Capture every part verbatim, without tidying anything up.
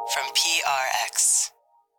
from P R X.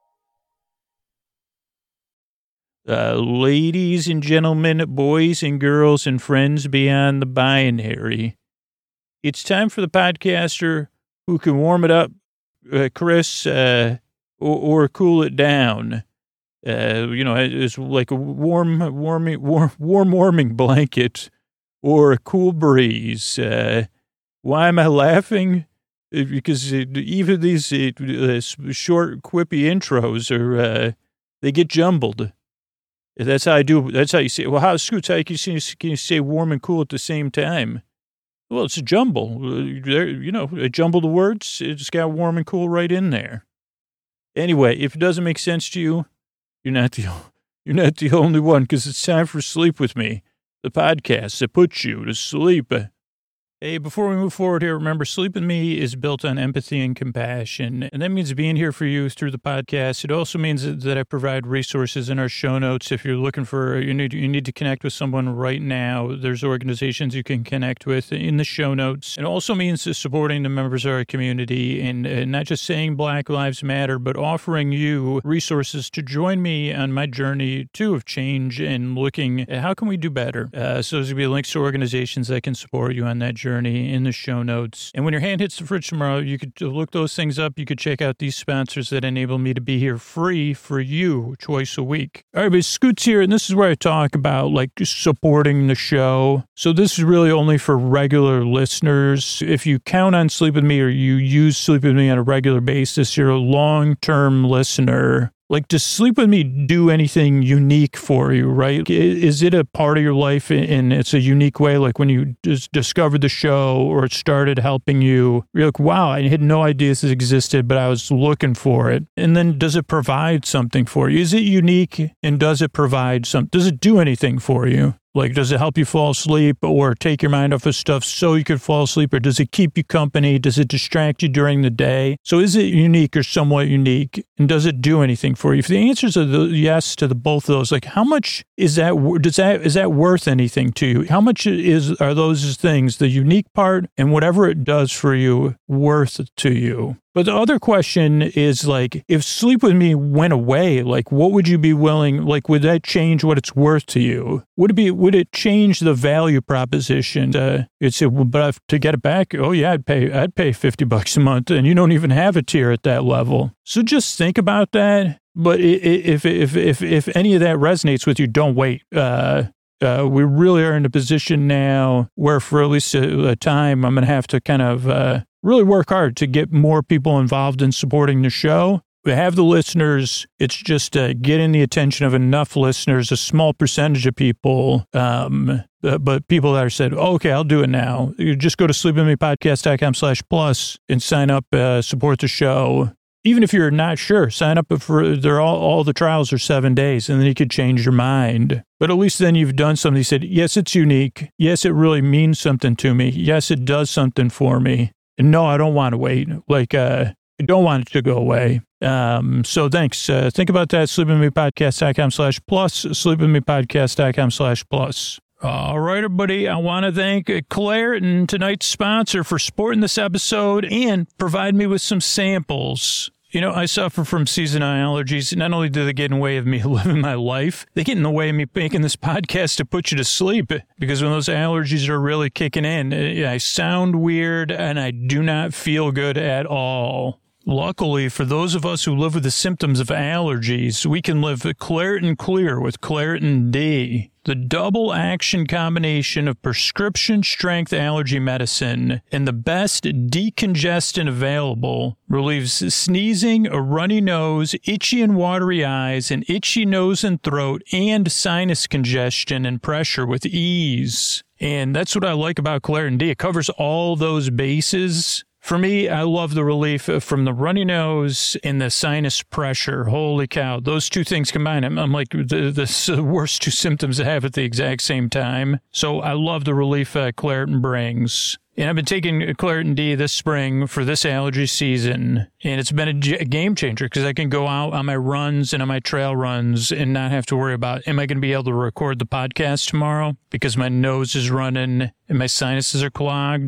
Uh, ladies and gentlemen, boys and girls, and friends beyond the binary, it's time for the podcaster who can warm it up, uh, Chris, uh, or, or cool it down. Uh, you know, it's like a warm, warming, warm, warm, warming blanket or a cool breeze. Uh, why am I laughing? Because even these uh, short, quippy intros are, uh, they get jumbled. That's how I do. That's how you say. Well, how Scoots? How can you, say, can you say warm and cool at the same time? Well, it's a jumble. There, you know, a jumble of words. It's got warm and cool right in there. Anyway, if it doesn't make sense to you, you're not the you're not the only one. Because it's time for Sleep With Me, the podcast that puts you to sleep. Hey, before we move forward here, remember, Sleep With Me is built on empathy and compassion, and that means being here for you through the podcast. It also means that I provide resources in our show notes. If you're looking for, you need, you need to connect with someone right now, there's organizations you can connect with in the show notes. It also means supporting the members of our community and uh, not just saying Black Lives Matter, but offering you resources to join me on my journey, too, of change and looking at how can we do better. Uh, so there's going to be links to organizations that can support you on that journey in the show notes. And when your hand hits the fridge tomorrow, you could look those things up. You could check out these sponsors that enable me to be here free for you twice a week. All right, but Scoots here, and this is where I talk about like supporting the show. So this is really only for regular listeners. If you count on Sleep With Me or you use Sleep With Me on a regular basis, you're a long-term listener. Like, does Sleep With Me do anything unique for you, right? Is it a part of your life and it's a unique way? Like when you just discovered the show or it started helping you, you're like, wow, I had no idea this existed, but I was looking for it. And then does it provide something for you? Is it unique and does it provide some, does it do anything for you? Like, does it help you fall asleep or take your mind off of stuff so you could fall asleep? Or does it keep you company? Does it distract you during the day? So is it unique or somewhat unique? And does it do anything for you? If the answers are the yes to the both of those, like how much is that, does that, is that worth anything to you? How much is, are those things, the unique part and whatever it does for you, worth to you? But the other question is like, if Sleep With Me went away, like what would you be willing, like would that change what it's worth to you? Would it be, would it change the value proposition? Uh, it's, but to get it back, oh yeah, I'd pay, I'd pay fifty bucks a month and you don't even have a tier at that level. So just think about that. But if, if, if, if any of that resonates with you, don't wait. Uh, Uh, we really are in a position now where for at least a, a time, I'm going to have to kind of uh, really work hard to get more people involved in supporting the show. We have the listeners. It's just uh, getting the attention of enough listeners, a small percentage of people, um, uh, but people that are said, oh, okay, I'll do it now. You just go to sleepwithmepodcast.com slash plus and sign up, uh, support the show. Even if you're not sure, sign up for, they're all, all the trials are seven days and then you could change your mind. But at least then you've done something. You said, yes, it's unique. Yes, it really means something to me. Yes, it does something for me. And no, I don't want to wait. Like, uh, I don't want it to go away. Um, so thanks. Uh, think about that. sleepwithmepodcast.com slash plus, sleepwithmepodcast.com slash plus. All right, everybody, I want to thank Claritin, tonight's sponsor, for supporting this episode and provide me with some samples. You know, I suffer from seasonal allergies. Not only do they get in the way of me living my life, they get in the way of me making this podcast to put you to sleep. Because when those allergies are really kicking in, I sound weird and I do not feel good at all. Luckily, for those of us who live with the symptoms of allergies, we can live Claritin Clear with Claritin D. The double action combination of prescription strength allergy medicine and the best decongestant available relieves sneezing, a runny nose, itchy and watery eyes, an itchy nose and throat, and sinus congestion and pressure with ease. And that's what I like about Claritin D. It covers all those bases. For me, I love the relief from the runny nose and the sinus pressure. Holy cow. Those two things combined, I'm, I'm like the, the worst two symptoms I have at the exact same time. So I love the relief uh, Claritin brings. And I've been taking Claritin D this spring for this allergy season. And it's been a, g- a game changer because I can go out on my runs and on my trail runs and not have to worry about, am I going to be able to record the podcast tomorrow because my nose is running and my sinuses are clogged?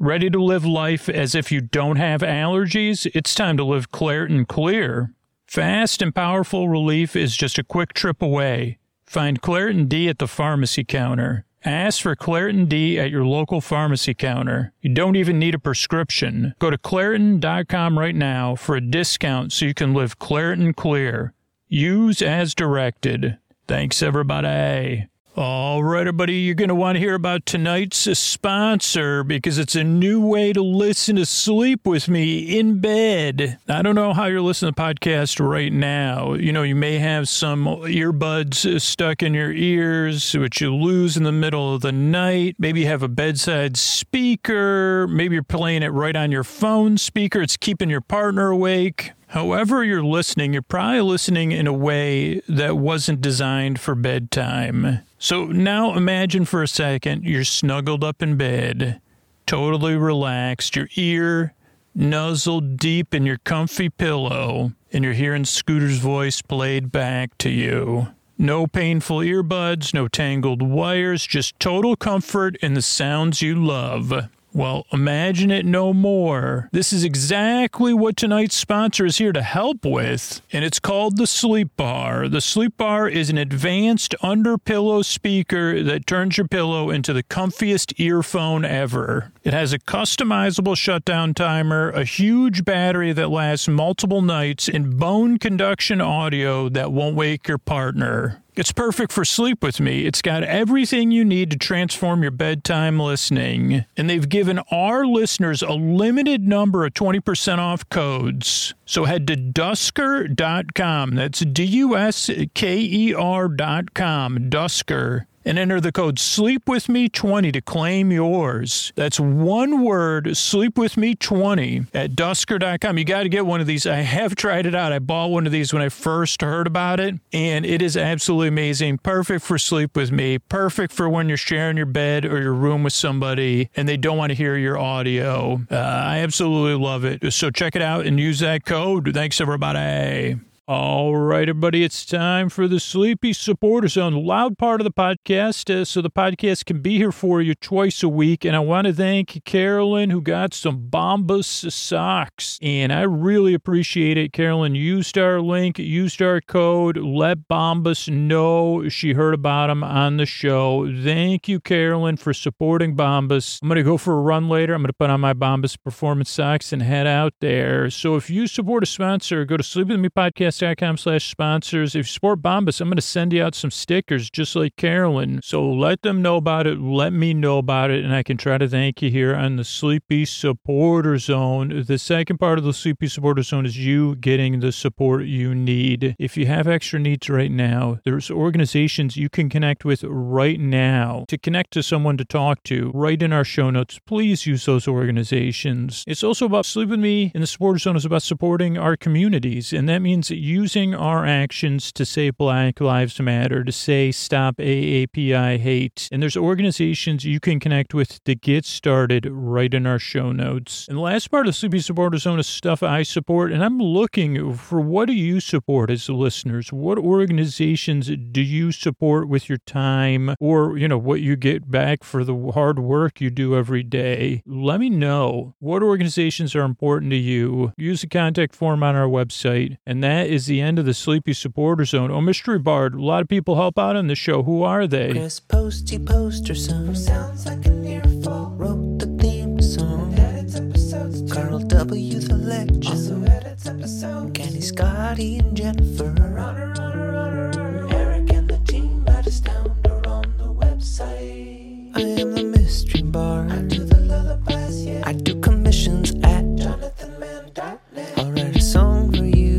Ready to live life as if you don't have allergies? It's time to live Claritin Clear. Fast and powerful relief is just a quick trip away. Find Claritin D at the pharmacy counter. Ask for Claritin D at your local pharmacy counter. You don't even need a prescription. Go to Claritin dot com right now for a discount so you can live Claritin Clear. Use as directed. Thanks, everybody. All right, everybody, you're going to want to hear about tonight's sponsor because it's a new way to listen to Sleep With Me in bed. I don't know how you're listening to the podcast right now. You know, you may have some earbuds stuck in your ears, which you lose in the middle of the night. Maybe you have a bedside speaker. Maybe you're playing it right on your phone speaker. It's keeping your partner awake. However you're listening, you're probably listening in a way that wasn't designed for bedtime. So now imagine for a second you're snuggled up in bed, totally relaxed, your ear nuzzled deep in your comfy pillow, and you're hearing Scooter's voice played back to you. No painful earbuds, no tangled wires, just total comfort in the sounds you love. Well, imagine it no more. This is exactly what tonight's sponsor is here to help with, and it's called the Sleep Bar. The Sleep Bar is an advanced under-pillow speaker that turns your pillow into the comfiest earphone ever. It has a customizable shutdown timer, a huge battery that lasts multiple nights, and bone conduction audio that won't wake your partner. It's perfect for Sleep With Me. It's got everything you need to transform your bedtime listening. And they've given our listeners a limited number of twenty percent off codes. So head to dusker dot com. That's D U S K E R dot com. Dusker. And enter the code sleep with me twenty to claim yours. That's one word, sleep with me twenty at dusker dot com. You got to get one of these. I have tried it out. I bought one of these when I first heard about it, and it is absolutely amazing. Perfect for Sleep With Me. Perfect for when you're sharing your bed or your room with somebody, and they don't want to hear your audio. Uh, I absolutely love it. So check it out and use that code. Thanks, everybody. All right, everybody, it's time for the Sleepy Supporter Zone, the loud part of the podcast, uh, so the podcast can be here for you twice a week. And I want to thank Carolyn, who got some Bombas socks, and I really appreciate it. Carolyn used our link, used our code, let Bombas know she heard about them on the show. Thank you, Carolyn, for supporting Bombas. I'm going to go for a run later. I'm going to put on my Bombas performance socks and head out there. So if you support a sponsor, go to Sleep With Me Podcast. dot com slash sponsors. If you support Bombas, I'm going to send you out some stickers just like Carolyn. So let them know about it. Let me know about it. And I can try to thank you here on the Sleepy Supporter Zone. The second part of the Sleepy Supporter Zone is you getting the support you need. If you have extra needs right now, there's organizations you can connect with right now to connect to someone to talk to. Right in our show notes, please use those organizations. It's also about Sleep With Me in the Supporter Zone is about supporting our communities. And that means that using our actions to say Black Lives Matter, to say stop A A P I hate. And there's organizations you can connect with to get started right in our show notes. And the last part of the Sleepy Supporter Zone is stuff I support, and I'm looking for what do you support as listeners? What organizations do you support with your time or, you know, what you get back for the hard work you do every day? Let me know what organizations are important to you. Use the contact form on our website, and that is the end of the Sleepy Supporter Zone. Oh, Mystery Bard, a lot of people help out on the show. Who are they? Chris Posty Poster Son sounds like an earful. Wrote the theme song. Edits episodes. Carl W. the Legend also edits episodes. Kenny, Scotty, and Jennifer. Runner, runner, runner. Eric and the team at Astound are on the website. I am the Mystery Bard. I do the lullabies, yeah. I do commissions at jonathan mann dot net. I'll write a song for you.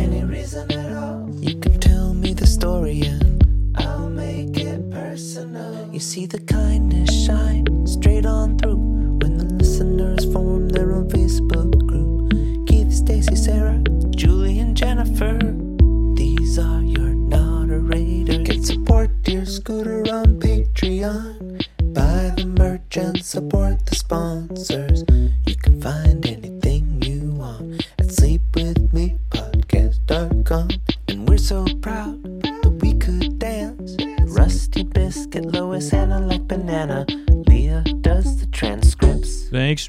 You can tell me the story and I'll make it personal. You see the kindness shine straight on through when the listeners form their own Facebook group. Keith, Stacy, Sarah, Julie, and Jennifer, these are your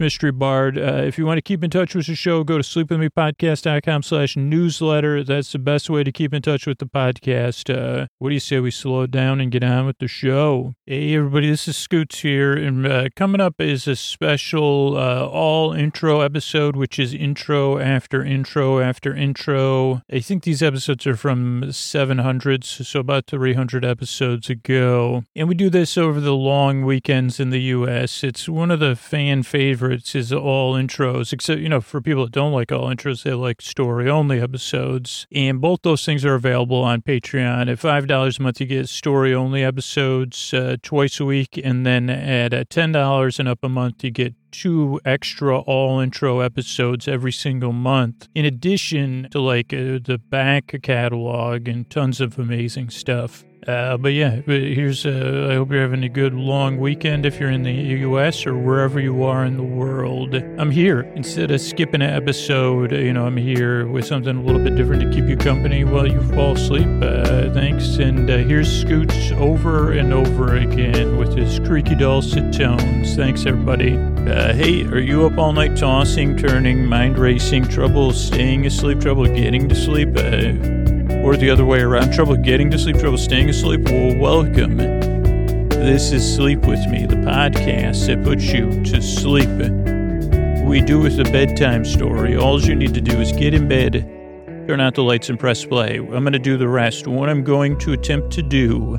Mystery Bard. Uh, if you want to keep in touch with the show, go to sleepwithmepodcast.com slash newsletter. That's the best way to keep in touch with the podcast. Uh, what do you say we slow it down and get on with the show? Hey, everybody, this is Scoots here. And uh, coming up is a special uh, all intro episode, which is intro after intro after intro. I think these episodes are from seven hundreds, so about three hundred episodes ago. And we do this over the long weekends in the U S. It's one of the fan favorites is all intros, except, you know, for people that don't like all intros, they like story-only episodes. And both those things are available on Patreon. At five dollars a month, you get story-only episodes uh, twice a week. And then at uh, ten dollars and up a month, you get two extra all intro episodes every single month, in addition to like uh, the back catalog and tons of amazing stuff. Uh, but yeah, here's, uh, I hope you're having a good long weekend if you're in the U S or wherever you are in the world. I'm here. Instead of skipping an episode, you know, I'm here with something a little bit different to keep you company while you fall asleep. Uh, thanks. And uh, here's Scoots over and over again with his creaky dulcet tones. Thanks, everybody. Uh, hey, are you up all night tossing, turning, mind racing, trouble staying asleep, trouble getting to sleep? Uh, Or the other way around, trouble getting to sleep, trouble staying asleep? Well, welcome. This is Sleep With Me, the podcast that puts you to sleep. We do with a bedtime story. All you need to do is get in bed, turn out the lights, and press play. I'm going to do the rest. What I'm going to attempt to do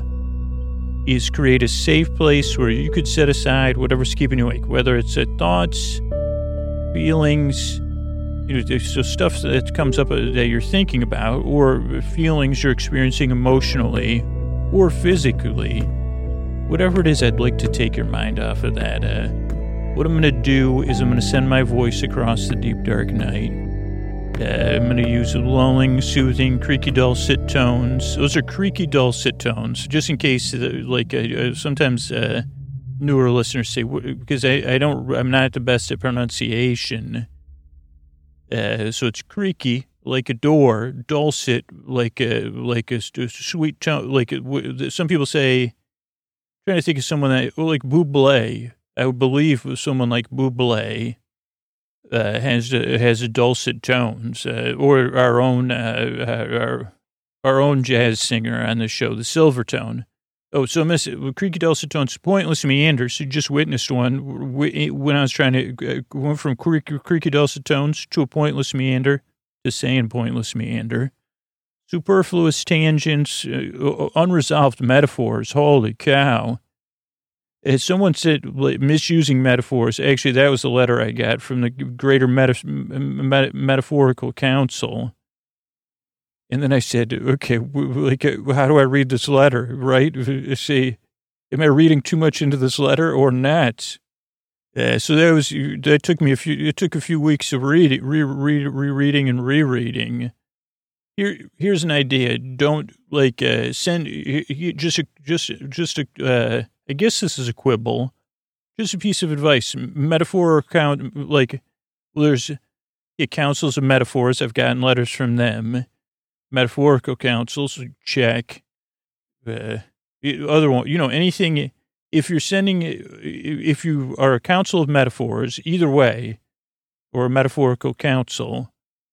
is create a safe place where you could set aside whatever's keeping you awake, whether it's uh, thoughts, feelings, you know, so stuff that comes up that you're thinking about, or feelings you're experiencing emotionally or physically. Whatever it is, I'd like to take your mind off of that. Uh, what I'm going to do is I'm going to send my voice across the deep, dark night. Uh, I'm going to use lulling, soothing, creaky, dulcet tones. Those are creaky, dulcet tones, just in case, uh, like, uh, sometimes uh, newer listeners say, because I, I don't, I'm not the best at pronunciation. Uh, so it's creaky like a door, dulcet like a like a, a sweet tone. Like a, some people say, I'm trying to think of someone that like Bublé. I would believe someone like Bublé uh, has a, has a dulcet tones, uh, or our own uh, our our own jazz singer on the show, the Silvertone. Oh, so Miss Creaky Dulcet Tones, Pointless Meanders. You just witnessed one when I was trying to uh, went from creaky, creaky Dulcet Tones to a pointless meander to saying pointless meander. Superfluous tangents, uh, unresolved metaphors. Holy cow! As someone said, misusing metaphors. Actually, that was the letter I got from the Greater Meta- Meta- Metaphorical Council. And then I said, okay, like, how do I read this letter, right? See, am I reading too much into this letter or not? Uh, so that was, that took me a few, it took a few weeks of reading, re, re, rereading and rereading. Here, here's an idea. Don't, like, uh, send, just, a, just, just, a, uh, I guess this is a quibble. Just a piece of advice. Metaphor account, like, well, there's yeah, councils of metaphors. I've gotten letters from them. Metaphorical councils, check. Uh, other one, you know, anything, if you're sending, if you are a council of metaphors, either way, or a metaphorical council,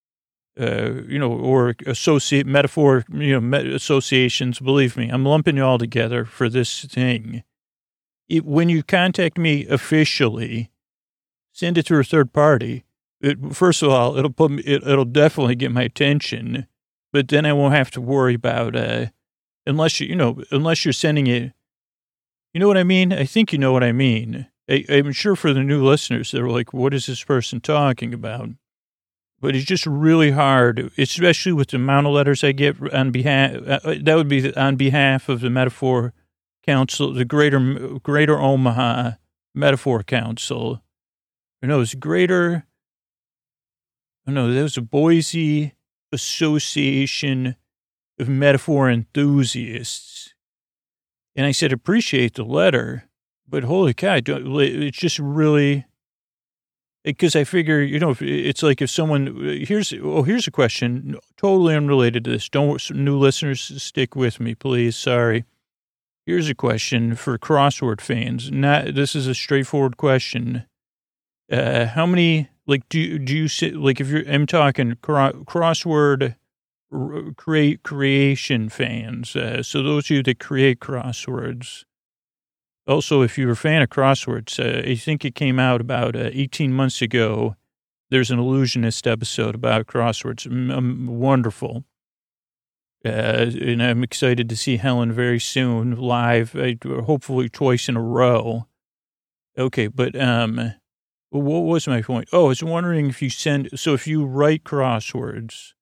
uh, you know, or associate, metaphor, you know, met, associations, believe me, I'm lumping you all together for this thing. It, when you contact me officially, send it to a third party. It, first of all, it'll put me, it, it'll definitely get my attention. But then I won't have to worry about, uh, unless you, you know, unless you're sending it, you know what I mean? I think you know what I mean. I, I'm sure for the new listeners, they're like, what is this person talking about? But it's just really hard, especially with the amount of letters I get on behalf, uh, that would be on behalf of the Metaphor Council, the Greater, Greater Omaha Metaphor Council. No, it's Greater, no, that was a Boise Association of Metaphor Enthusiasts. And I said, appreciate the letter, but holy cow, it's just really, because I figure, you know, it's like if someone, here's, oh, here's a question, totally unrelated to this. Don't, new listeners, stick with me, please. Sorry. Here's a question for crossword fans. Not, this is a straightforward question. Uh, how many, like, do you, do you sit, like, if you're, I'm talking cro- crossword r- create creation fans. Uh, so those of you that create crosswords. Also, if you're a fan of crosswords, uh, I think it came out about uh, eighteen months ago. There's an illusionist episode about crosswords. M- um, wonderful. Uh, and I'm excited to see Helen very soon live, uh, hopefully twice in a row. Okay, but um, what was my point? Oh, I was wondering if you send, so if you write crosswords,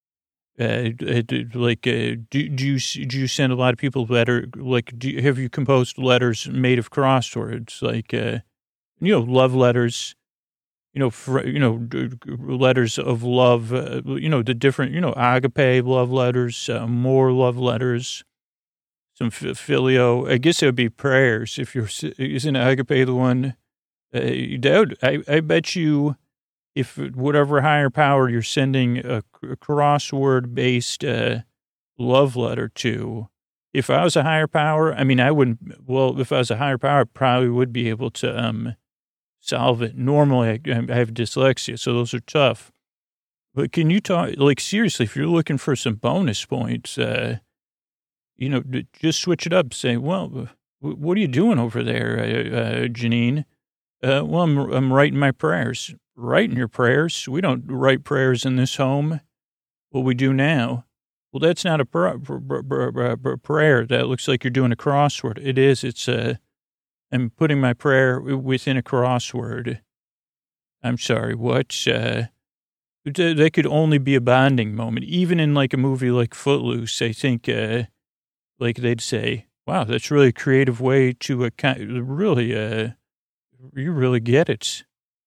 uh, like, uh, do, do you do you send a lot of people letter? Like, do you, have you composed letters made of crosswords? Like, uh, you know, love letters. You know, fr- you know, letters of love. Uh, you know, the different. You know, agape love letters, uh, more love letters, some f- filio. I guess it would be prayers. If you're isn't agape the one? Uh, doubt. I I bet you. If whatever higher power you're sending a, a crossword based uh, love letter to, if I was a higher power, I mean, I wouldn't, well, if I was a higher power, I probably would be able to um, solve it. Normally, I, I have dyslexia, so those are tough. But can you talk, like, seriously, if you're looking for some bonus points, uh, you know, just switch it up. Say, well, what are you doing over there, uh, uh, Janine? Uh, well, I'm, I'm writing my prayers. Writing your prayers? We don't write prayers in this home. What we do now? Well, that's not a pr- pr- pr- pr- pr- prayer. That looks like you're doing a crossword. It is. It's a, I'm putting my prayer within a crossword. I'm sorry, what? Uh, that could only be a bonding moment. Even in like a movie like Footloose, I think, uh, like they'd say, wow, that's really a creative way to, uh, really, uh, you really get it.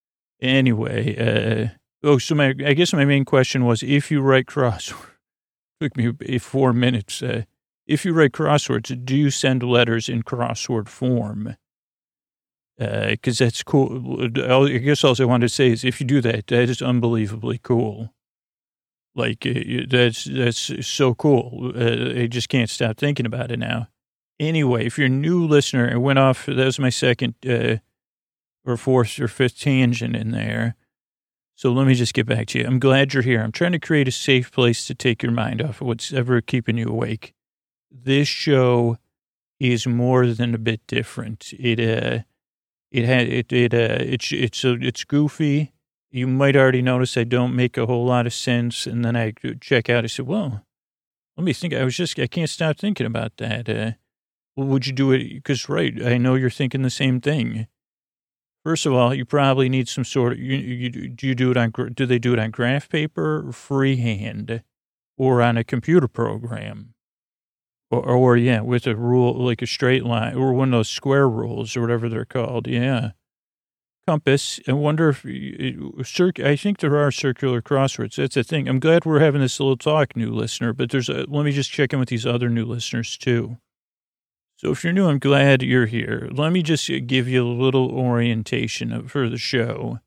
Anyway, uh, oh, so my, I guess my main question was, if you write crosswords, took me four minutes. Uh, if you write crosswords, do you send letters in crossword form? Because uh, that's cool. I guess all I wanted to say is, if you do that, that is unbelievably cool. Like, uh, that's that's so cool. Uh, I just can't stop thinking about it now. Anyway, if you're a new listener, I went off, that was my second uh, or fourth or fifth tangent in there. So let me just get back to you. I'm glad you're here. I'm trying to create a safe place to take your mind off of what's ever keeping you awake. This show is more than a bit different. It, uh, it had, it, it, uh, it's, it's, uh, it's goofy. You might already notice I don't make a whole lot of sense. And then I check out, I said, well, let me think. I was just, I can't stop thinking about that. Uh, well, would you do it? Because, right, I know you're thinking the same thing. First of all, you probably need some sort of, you, you, do you do it on, do they do it on graph paper, or freehand, or on a computer program? Or, or, yeah, with a rule, like a straight line, or one of those square rules, or whatever they're called, yeah. Compass, I wonder if, it, I think there are circular crosswords, that's the thing. I'm glad we're having this little talk, new listener, but there's a, let me just check in with these other new listeners, too. So if you're new, I'm glad you're here. Let me just give you a little orientation for the show.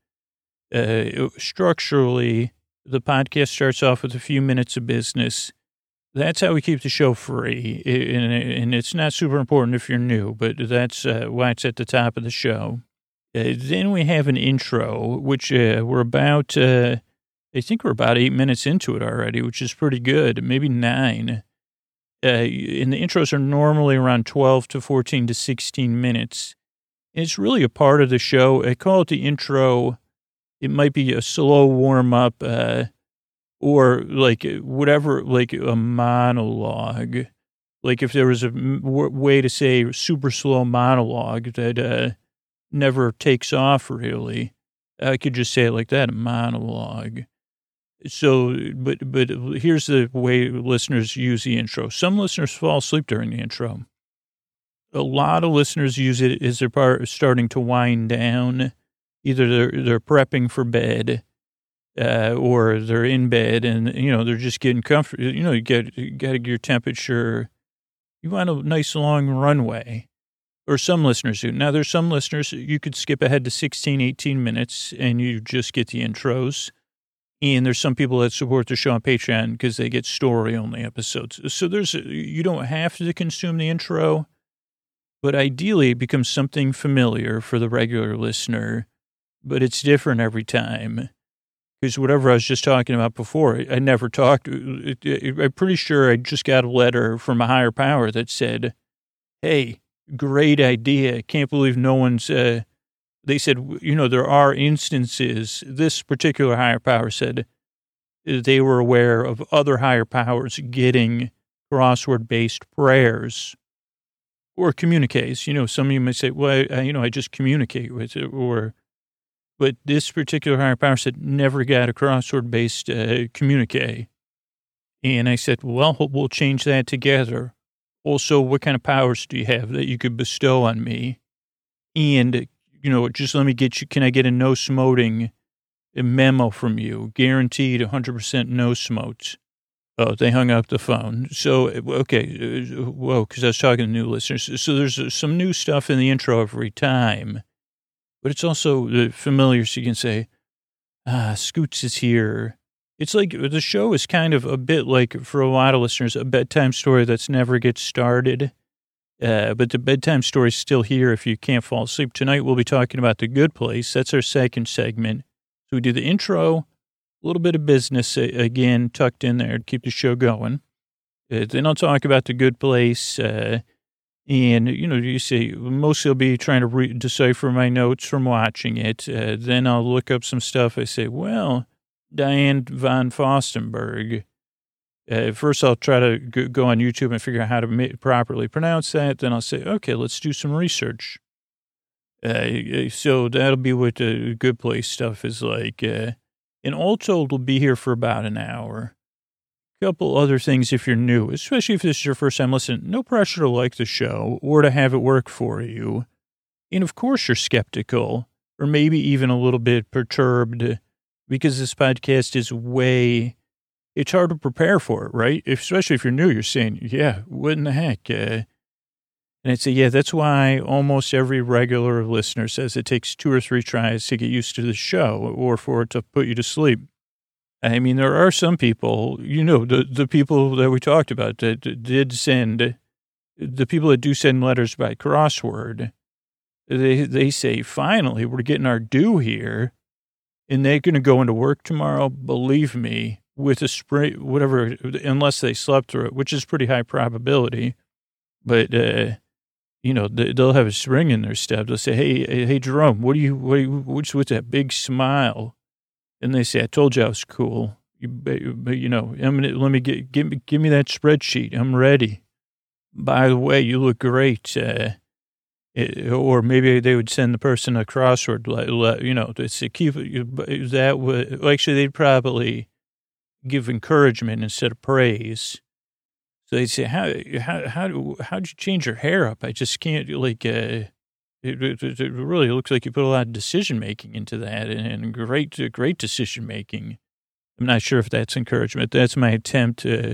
Uh, structurally, the podcast starts off with a few minutes of business. That's how we keep the show free. And, and it's not super important if you're new, but that's uh, why it's at the top of the show. Uh, then we have an intro, which uh, we're about, uh, I think we're about eight minutes into it already, which is pretty good, maybe nine. Uh, and the intros are normally around twelve to fourteen to sixteen minutes. And it's really a part of the show. I call it the intro. It might be a slow warm up, uh, or like whatever, like a monologue. Like if there was a w- way to say super slow monologue that uh, never takes off really, I could just say it like that, a monologue. So, but, but here's the way listeners use the intro. Some listeners fall asleep during the intro. A lot of listeners use it as they're part, starting to wind down. Either they're, they're prepping for bed, uh, or they're in bed and, you know, they're just getting comfortable. You know, you get, you got to get your temperature. You want a nice long runway, or some listeners do. Now there's some listeners, you could skip ahead to sixteen, eighteen minutes and you just get the intros. And there's some people that support the show on Patreon because they get story-only episodes. So there's, you don't have to consume the intro, but ideally it becomes something familiar for the regular listener. but it's different every time. Because whatever I was just talking about before, I never talked. It, it, I'm pretty sure I just got a letter from a higher power that said, hey, great idea. Can't believe no one's, uh, they said, you know, there are instances, this particular higher power said they were aware of other higher powers getting crossword-based prayers or communiques. You know, some of you may say, well, I, you know, I just communicate with it, or... But this particular higher power said never got a crossword-based uh, communique. And I said, well, we'll change that together. Also, what kind of powers do you have that you could bestow on me? And, you know, just let me get you, can I get a no-smoting memo from you? Guaranteed one hundred percent no-smotes. Oh, they hung up the phone. So, okay, whoa, because I was talking to new listeners. So there's some new stuff in the intro every time. But it's also familiar, so you can say, ah, Scoots is here. It's like the show is kind of a bit like, for a lot of listeners, a bedtime story that's never gets started. Uh, but the bedtime story is still here if you can't fall asleep. Tonight we'll be talking about The Good Place. That's our second segment. So we do the intro, a little bit of business, again, tucked in there to keep the show going. Uh, then I'll talk about The Good Place. Uh, And, you know, you see, mostly I'll be trying to re- decipher my notes from watching it. Uh, then I'll look up some stuff. I say, well, Diane von Furstenberg. Uh, first, I'll try to g- go on YouTube and figure out how to ma- properly pronounce that. Then I'll say, okay, let's do some research. Uh, so that'll be what the Good Place stuff is like. Uh, and all told, we'll be here for about an hour. Couple other things if you're new, especially if this is your first time listening. No pressure to like the show or to have it work for you. And of course you're skeptical or maybe even a little bit perturbed because this podcast is way, it's hard to prepare for it, right? If, especially if you're new, you're saying, yeah, what in the heck? Uh, and I'd say, yeah, that's why almost every regular listener says it takes two or three tries to get used to the show or for it to put you to sleep. I mean, there are some people, you know, the, the people that we talked about that did send, the people that do send letters by crossword, they they say, finally, we're getting our due here, and they're going to go into work tomorrow, believe me, with a spray, whatever, unless they slept through it, which is pretty high probability. But, uh, you know, they'll have a spring in their step. They'll say, hey, hey, Jerome, what do you, what do you, what's with that big smile? And they say, I told you I was cool. You, but, you know, I'm gonna, let me get, give me, give me that spreadsheet. I'm ready. By the way, you look great. Uh, it, or maybe they would send the person a crossword, you know, to say, keep that would, actually, they'd probably give encouragement instead of praise. So they'd say, how, how, how, do, how'd you change your hair up? I just can't, like, uh, It, it, it really looks like you put a lot of decision-making into that and, and great, great decision-making. I'm not sure if that's encouragement. That's my attempt uh,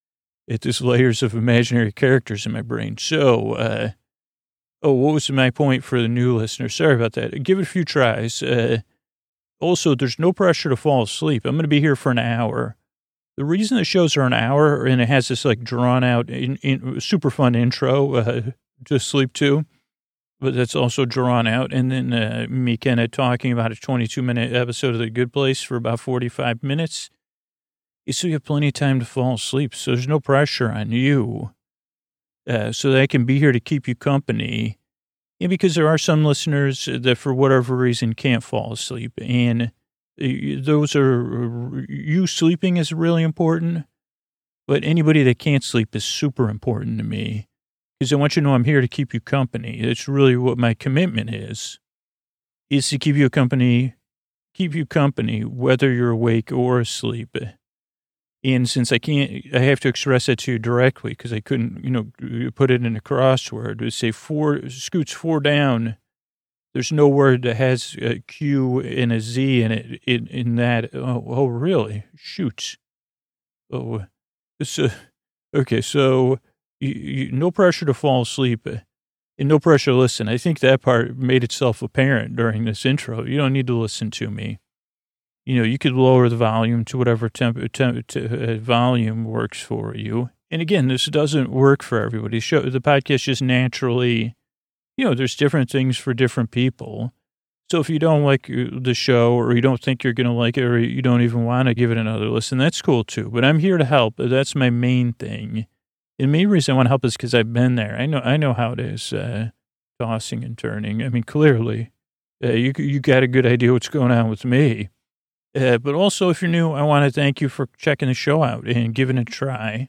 at this layers of imaginary characters in my brain. So, uh, oh, what was my point for the new listener? Sorry about that. Give it a few tries. Uh, also, there's no pressure to fall asleep. I'm going to be here for an hour. The reason the shows are an hour and it has this, like, drawn-out, in, in, super fun intro uh, to sleep to, but that's also drawn out. And then uh, me kind of talking about a twenty-two minute episode of The Good Place for about forty-five minutes. So you have plenty of time to fall asleep. So there's no pressure on you. Uh, so that I can be here to keep you company. And because there are some listeners that for whatever reason can't fall asleep. And those are, you sleeping is really important. But anybody that can't sleep is super important to me. Because I want you to know I'm here to keep you company. It's really what my commitment is, is to keep you company, keep you company, whether you're awake or asleep. And since I can't, I have to express it to you directly because I couldn't, you know, put it in a crossword. To say four, Scoots four down. There's no word that has a Q and a Z in it, in, in that. Oh, oh, really? Shoot. Oh, so, okay, so... You, you, no pressure to fall asleep and no pressure to listen. I think that part made itself apparent during this intro. You don't need to listen to me. You know, you could lower the volume to whatever temp, temp to, uh, volume works for you. And again, this doesn't work for everybody. Show, the podcast just naturally, you know, there's different things for different people. So if you don't like the show or you don't think you're going to like it or you don't even want to give it another listen, that's cool too. But I'm here to help. That's my main thing. And the main reason I want to help is because I've been there. I know I know how it is, uh, tossing and turning. I mean, clearly, uh, you you got a good idea what's going on with me. Uh, but also, if you're new, I want to thank you for checking the show out and giving it a try.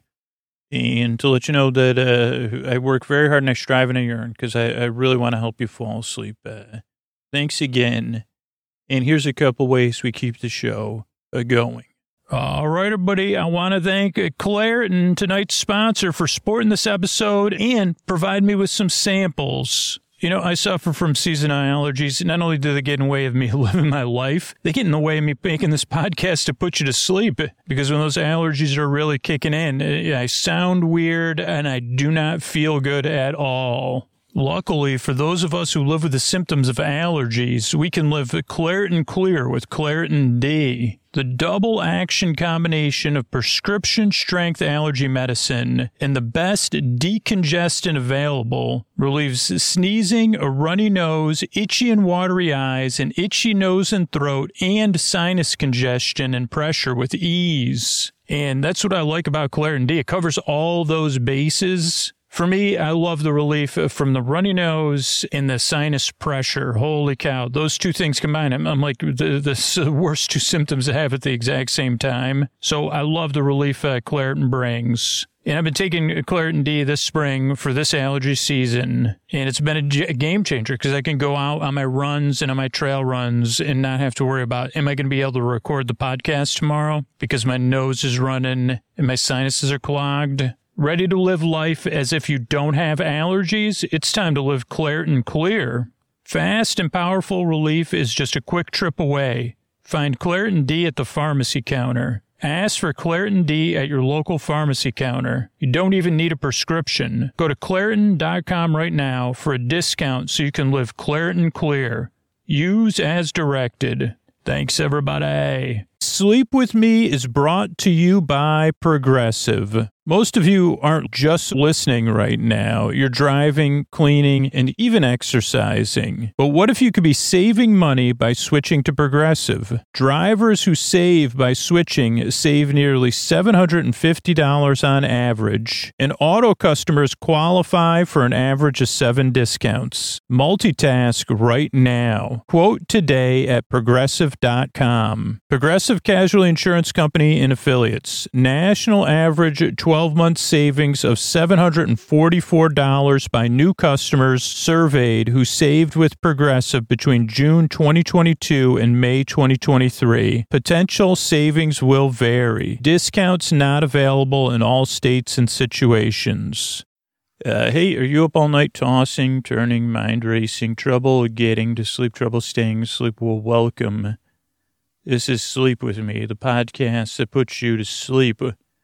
And to let you know that uh, I work very hard and I strive and I yearn because I, I really want to help you fall asleep. Uh, thanks again. And here's a couple ways we keep the show uh, going. All right, everybody. I want to thank Claritin, tonight's sponsor, for supporting this episode and providing me with some samples. You know, I suffer from seasonal allergies. Not only do they get in the way of me living my life, they get in the way of me making this podcast to put you to sleep. Because when those allergies are really kicking in, I sound weird and I do not feel good at all. Luckily, for those of us who live with the symptoms of allergies, we can live Claritin Clear with Claritin D. The double action combination of prescription strength allergy medicine and the best decongestant available relieves sneezing, a runny nose, itchy and watery eyes, an itchy nose and throat, and sinus congestion and pressure with ease. And that's what I like about Claritin D. It covers all those bases. For me, I love the relief from the runny nose and the sinus pressure. Holy cow. Those two things combined, I'm, I'm like the, the worst two symptoms I have at the exact same time. So I love the relief uh, Claritin brings. And I've been taking Claritin D this spring for this allergy season. And it's been a, g- a game changer because I can go out on my runs and on my trail runs and not have to worry about, am I going to be able to record the podcast tomorrow? Because my nose is running and my sinuses are clogged. Ready to live life as if you don't have allergies? It's time to live Claritin Clear. Fast and powerful relief is just a quick trip away. Find Claritin D at the pharmacy counter. Ask for Claritin D at your local pharmacy counter. You don't even need a prescription. Go to Claritin dot com right now for a discount so you can live Claritin Clear. Use as directed. Thanks, everybody. Sleep With Me is brought to you by Progressive. Most of you aren't just listening right now. You're driving, cleaning, and even exercising. But what if you could be saving money by switching to Progressive? Drivers who save by switching save nearly seven hundred fifty dollars on average, and auto customers qualify for an average of seven discounts. Multitask right now. Quote today at progressive dot com. Progressive Casualty Insurance Company and Affiliates. National average twelve-month savings of seven hundred forty-four dollars by new customers surveyed who saved with Progressive between June twenty twenty-two and May twenty twenty-three. Potential savings will vary. Discounts not available in all states and situations. Uh, hey, are you up all night tossing, turning, mind racing, trouble getting to sleep, trouble staying asleep? Well, welcome. This is Sleep With Me, the podcast that puts you to sleep.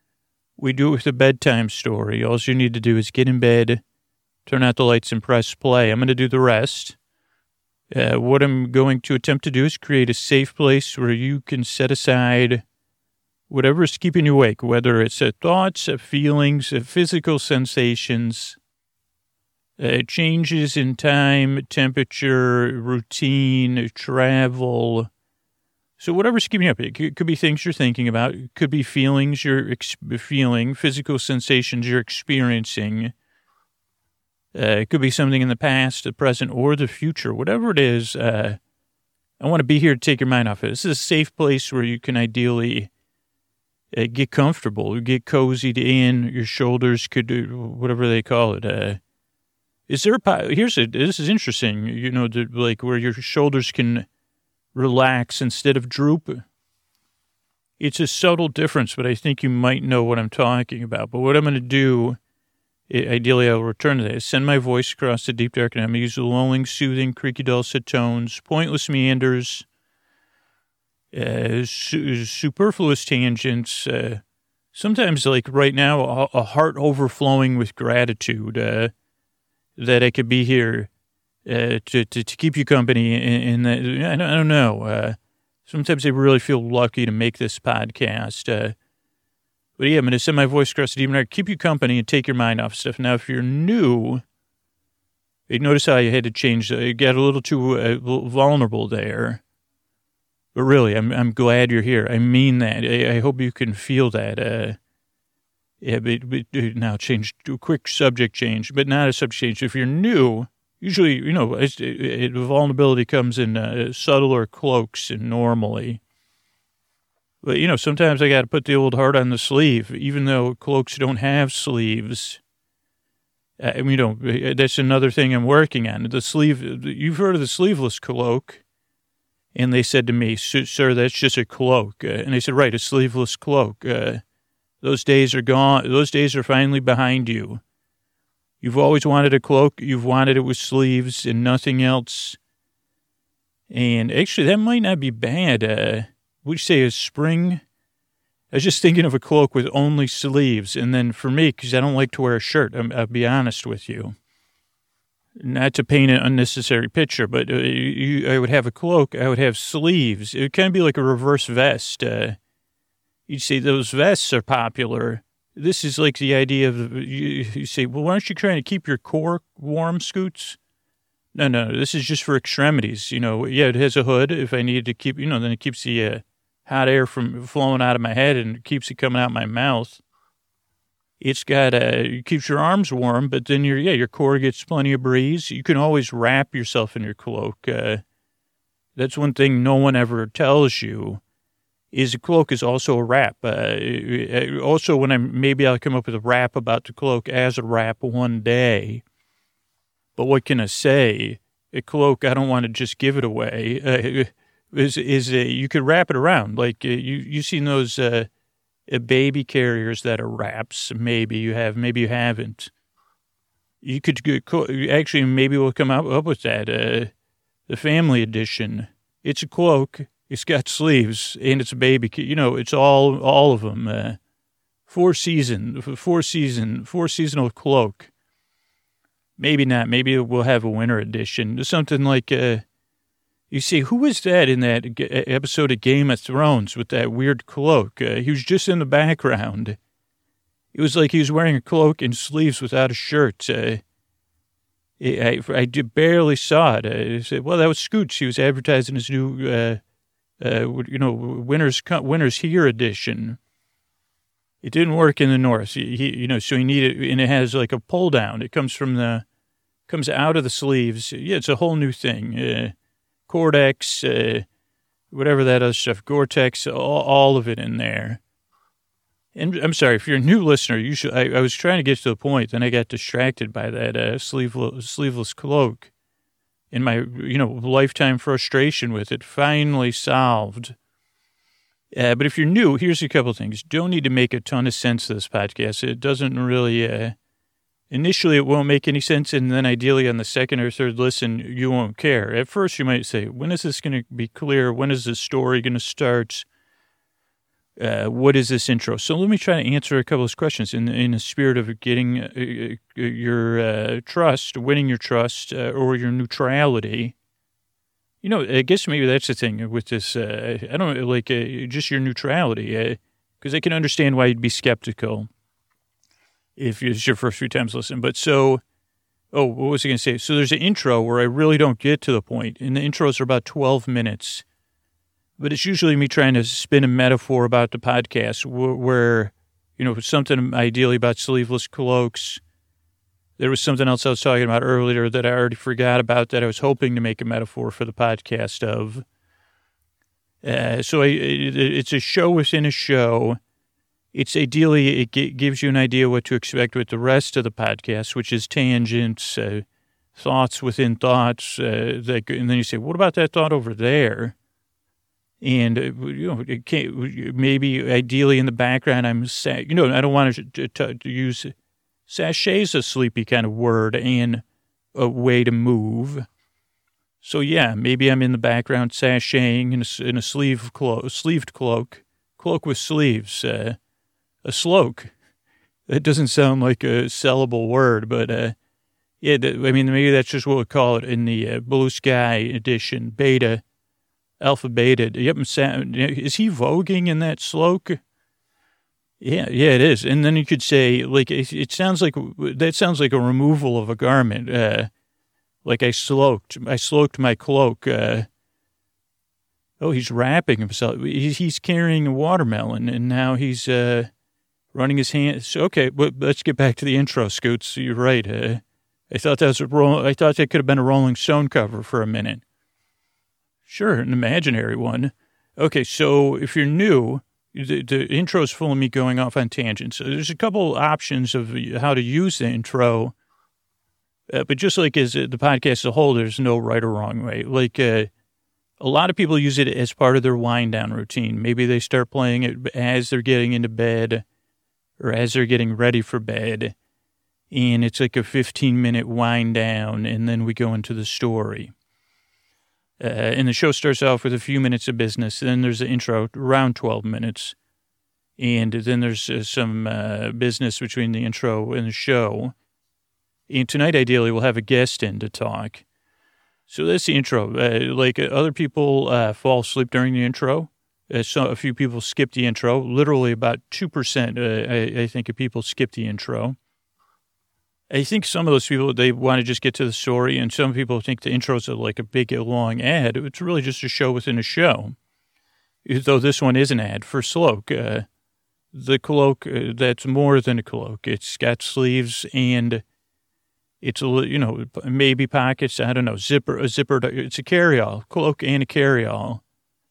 We do it with a bedtime story. All you need to do is get in bed, turn out the lights, and press play. I'm going to do the rest. Uh, what I'm going to attempt to do is create a safe place where you can set aside whatever is keeping you awake, whether it's uh, thoughts, uh, feelings, uh, physical sensations, uh, changes in time, temperature, routine, travel. So whatever's keeping you up, it could be things you're thinking about. It could be feelings you're ex- feeling, physical sensations you're experiencing. Uh, it could be something in the past, the present, or the future. Whatever it is, uh, I want to be here to take your mind off it. This is a safe place where you can ideally uh, get comfortable, get cozied in. Your shoulders could do whatever they call it. Uh, is there a, here's a, this is interesting, you know, the, like where your shoulders can relax instead of droop. It's a subtle difference, but I think you might know what I'm talking about. But what I'm going to do, ideally I'll return to this, send my voice across the deep dark night. I'm going to use the lulling, soothing, creaky, dulcet tones, pointless meanders, uh, su- superfluous tangents, uh, sometimes like right now, a, a heart overflowing with gratitude uh, that I could be here Uh, to, to to keep you company, and I don't, I don't know. Uh, sometimes I really feel lucky to make this podcast. Uh, but yeah, I'm going to send my voice across the deep dark, keep you company, and take your mind off stuff. Now, if you're new, You notice how I had to change, I got a little too uh, vulnerable there. But really, I'm I'm glad you're here. I mean that. I, I hope you can feel that. Uh, yeah, but, but now change, do a quick subject change, but not a subject change. If you're new, usually, you know, it's, it, it, vulnerability comes in uh, subtler cloaks and normally. But, you know, sometimes I got to put the old heart on the sleeve, even though cloaks don't have sleeves. I mean, you know, that's another thing I'm working on. The sleeve, you've heard of the sleeveless cloak. And they said to me, sir, that's just a cloak. Uh, and I said, right, a sleeveless cloak. Uh, those days are gone. Those days are finally behind you. You've always wanted a cloak. You've wanted it with sleeves and nothing else. And actually, that might not be bad. Uh, would you say a spring? I was just thinking of a cloak with only sleeves. And then for me, because I don't like to wear a shirt, I'm, I'll be honest with you. Not to paint an unnecessary picture, but uh, you, I would have a cloak. I would have sleeves. It would kind of be like a reverse vest. Uh, you'd say those vests are popular. This is like the idea of, you, you say, well, aren't you trying to keep your core warm, Scoots? No, no, this is just for extremities. You know, yeah, it has a hood if I need to keep, you know, then it keeps the uh, hot air from flowing out of my head and keeps it coming out my mouth. It's got, uh, it keeps your arms warm, but then your, yeah, your core gets plenty of breeze. You can always wrap yourself in your cloak. Uh, that's one thing no one ever tells you, is a cloak is also a wrap. Uh, also, when I'm, maybe I'll come up with a rap about the cloak as a wrap one day. But what can I say? A cloak, I don't want to just give it away. Uh, is, is, uh, you could wrap it around. Like, uh, you, you've seen those, uh, baby carriers that are wraps. Maybe you have, maybe you haven't. You could actually, maybe we'll come up, up with that. Uh, the family edition. It's a cloak. It's got sleeves and it's a baby. You know, it's all, all of them. Uh, four season, four season, four seasonal cloak. Maybe not. Maybe we'll have a winter edition. Something like, uh, you see, who was that in that episode of Game of Thrones with that weird cloak? Uh, he was just in the background. It was like he was wearing a cloak and sleeves without a shirt. Uh, I, I, I barely saw it. I said, well, that was Scoots. He was advertising his new, uh, uh, you know, Winter's, Winter's Here edition. It didn't work in the North, he, he, you know, so he needed, and it has like a pull down. It comes from the, comes out of the sleeves. Yeah, it's a whole new thing. Uh, Cordex, uh, whatever that other stuff, Gore-Tex, all, all of it in there. And I'm sorry, if you're a new listener, you should, I, I was trying to get to the point, then I got distracted by that uh, sleeveless, sleeveless cloak. And my, you know, lifetime frustration with it finally solved. Uh, but if you're new, here's a couple things. Don't need to make a ton of sense of this podcast. It doesn't really... Uh, Initially, it won't make any sense, and then ideally on the second or third listen, you won't care. At first, you might say, when is this going to be clear? When is the story going to start? Uh, what is this intro? So let me try to answer a couple of questions in, in the spirit of getting uh, your uh, trust, winning your trust, uh, or your neutrality. You know, I guess maybe that's the thing with this, uh, I don't know, like uh, just your neutrality, because uh, I can understand why you'd be skeptical if it's your first few times listening. But so, oh, what was I going to say? So there's an intro where I really don't get to the point, and the intros are about twelve minutes. But it's usually me trying to spin a metaphor about the podcast where, where you know, something ideally about sleeveless cloaks. There was something else I was talking about earlier that I already forgot about that I was hoping to make a metaphor for the podcast of. Uh, so I, it, it's a show within a show. It's ideally, it g- gives you an idea what to expect with the rest of the podcast, which is tangents, uh, thoughts within thoughts. Uh, that, and then you say, what about that thought over there? And, uh, you know, it can't, maybe ideally in the background, I'm saying, you know, I don't want to, to, to use, sachet's a sleepy kind of word and a way to move. So, yeah, maybe I'm in the background sashaying in a, in a sleeve clo- sleeved cloak, cloak with sleeves, uh, a sloke. That doesn't sound like a sellable word, but, uh, yeah, th- I mean, maybe that's just what we call it in the uh, Blue Sky edition, beta, alpha beta. Yep, is he voguing in that sloke? Yeah, yeah, it is. And then you could say, like, it, it sounds like, that sounds like a removal of a garment. Uh, like I sloked, I sloked my cloak. Uh, oh, he's wrapping himself. He's, he's carrying a watermelon, and now he's uh, running his hands. Okay, but let's get back to the intro, Scoots. You're right. Uh, I thought that was a roll. I thought that could have been a Rolling Stone cover for a minute. Sure, an imaginary one. Okay, so if you're new, the, the intro is full of me going off on tangents. So there's a couple options of how to use the intro, uh, but just like as the podcast as a whole, there's no right or wrong way. Like uh, a lot of people use it as part of their wind down routine. Maybe they start playing it as they're getting into bed or as they're getting ready for bed, and it's like a fifteen minute wind down, and then we go into the story. Uh, and the show starts off with a few minutes of business. Then there's the intro, around twelve minutes. And then there's uh, some uh, business between the intro and the show. And tonight, ideally, we'll have a guest in to talk. So that's the intro. Uh, like uh, other people uh, fall asleep during the intro. Uh, so a few people skip the intro. Literally about two percent, uh, I, I think, of people skip the intro. I think some of those people, they want to just get to the story, and some people think the intros are like a big, long ad. It's really just a show within a show, though this one is an ad for Sloak. Uh, the cloak, uh, that's more than a cloak. It's got sleeves, and it's, a you know, maybe pockets, I don't know, zipper, a zipper. It's a carry-all, cloak and a carry-all.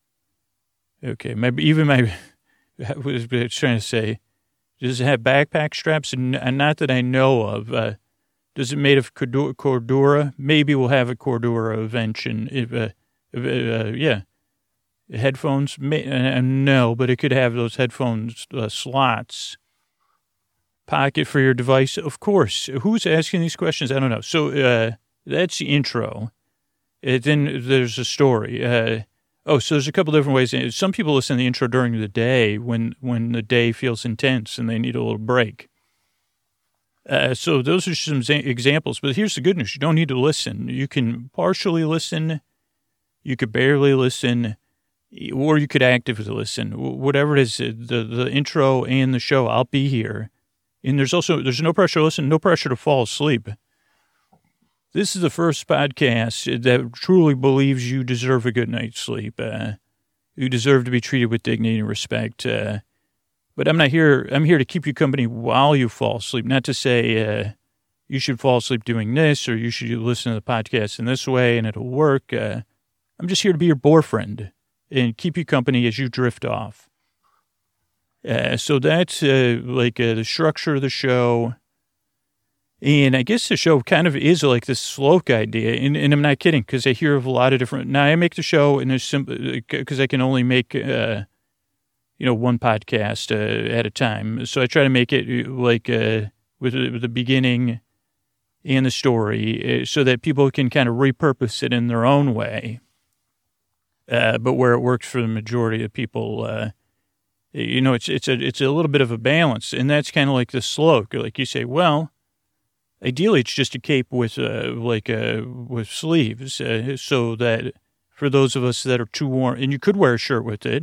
Okay, maybe even my, I was trying to say, does it have backpack straps? And not that I know of. Uh, does it made of Cordura? Maybe we'll have a Cordura invention. If, uh, if, uh, yeah. Headphones? May, uh, no, but it could have those headphones uh, slots. Pocket for your device? Of course. Who's asking these questions? I don't know. So uh, that's the intro. And then there's a story. Uh Oh, so there's a couple different ways. Some people listen to the intro during the day when, when the day feels intense and they need a little break. Uh, so those are some examples. But here's the good news. You don't need to listen. You can partially listen. You could barely listen. Or you could actively listen. Whatever it is, the, the intro and the show, I'll be here. And there's also, there's no pressure to listen, no pressure to fall asleep. This is the first podcast that truly believes you deserve a good night's sleep. Uh, you deserve to be treated with dignity and respect. Uh, but I'm not here. I'm here to keep you company while you fall asleep. Not to say uh, you should fall asleep doing this or you should listen to the podcast in this way and it'll work. Uh, I'm just here to be your boyfriend and keep you company as you drift off. Uh, so that's uh, like uh, the structure of the show. And I guess the show kind of is like this Sloak idea, and, and I'm not kidding, because I hear of a lot of different. Now I make the show, and there's simple because I can only make, uh, you know, one podcast uh, at a time. So I try to make it like uh, with, with the beginning and the story, uh, so that people can kind of repurpose it in their own way. Uh, but where it works for the majority of people, uh, you know, it's it's a it's a little bit of a balance, and that's kind of like the Sloak. Like you say, well. Ideally, it's just a cape with uh, like uh, with sleeves, uh, so that for those of us that are too warm, and you could wear a shirt with it.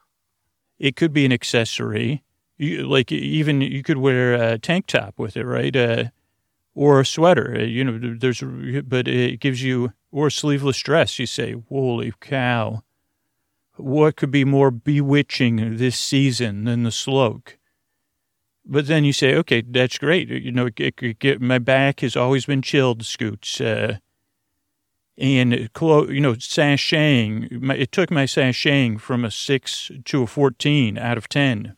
It could be an accessory, you, like even you could wear a tank top with it, right? Uh, or a sweater. Uh, you know, there's, but it gives you or a sleeveless dress. You say, "Holy cow! What could be more bewitching this season than the Sloak?" But then you say, okay, that's great. You know, it, it, it, my back has always been chilled, Scoots. Uh, and, you know, sashaying, my, it took my sashaying from a six to a fourteen out of ten.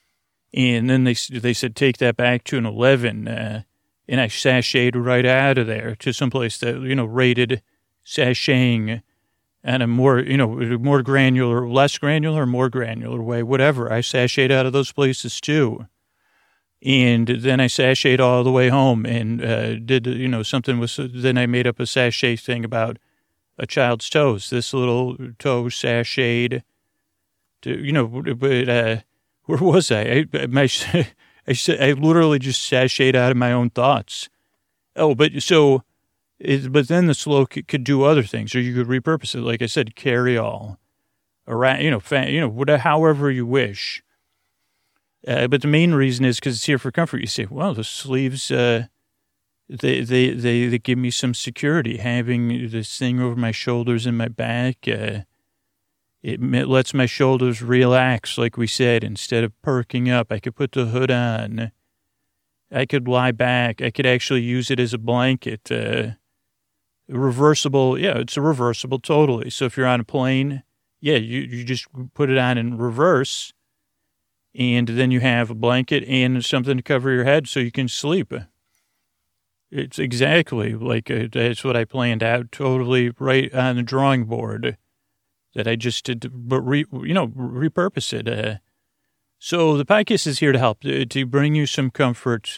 And then they they said, take that back to an eleven. Uh, and I sashayed right out of there to someplace that, you know, rated sashaying in a more, you know, more granular, less granular, more granular way, whatever. I sashayed out of those places too. And then I sashayed all the way home and uh, did, you know, something with, then I made up a sachet thing about a child's toes. This little toe sashayed to, you know, but uh, where was I? I, my, I, I literally just sashayed out of my own thoughts. Oh, but so, it, but then the Sloak could do other things, or you could repurpose it. Like I said, carry all around, you know, fa- you know, whatever, however you wish. Uh, but the main reason is because it's here for comfort. You say, well, the sleeves, uh, they, they, they, they give me some security. Having this thing over my shoulders and my back, uh, it lets my shoulders relax, like we said, instead of perking up. I could put the hood on. I could lie back. I could actually use it as a blanket. Uh, reversible, yeah, it's a reversible totally. So if you're on a plane, yeah, you, you just put it on in reverse, and then you have a blanket and something to cover your head so you can sleep. It's exactly like uh, that's what I planned out, totally right on the drawing board. That I just did, but re, you know, repurpose it. Uh, so the podcast is here to help, to, to bring you some comfort,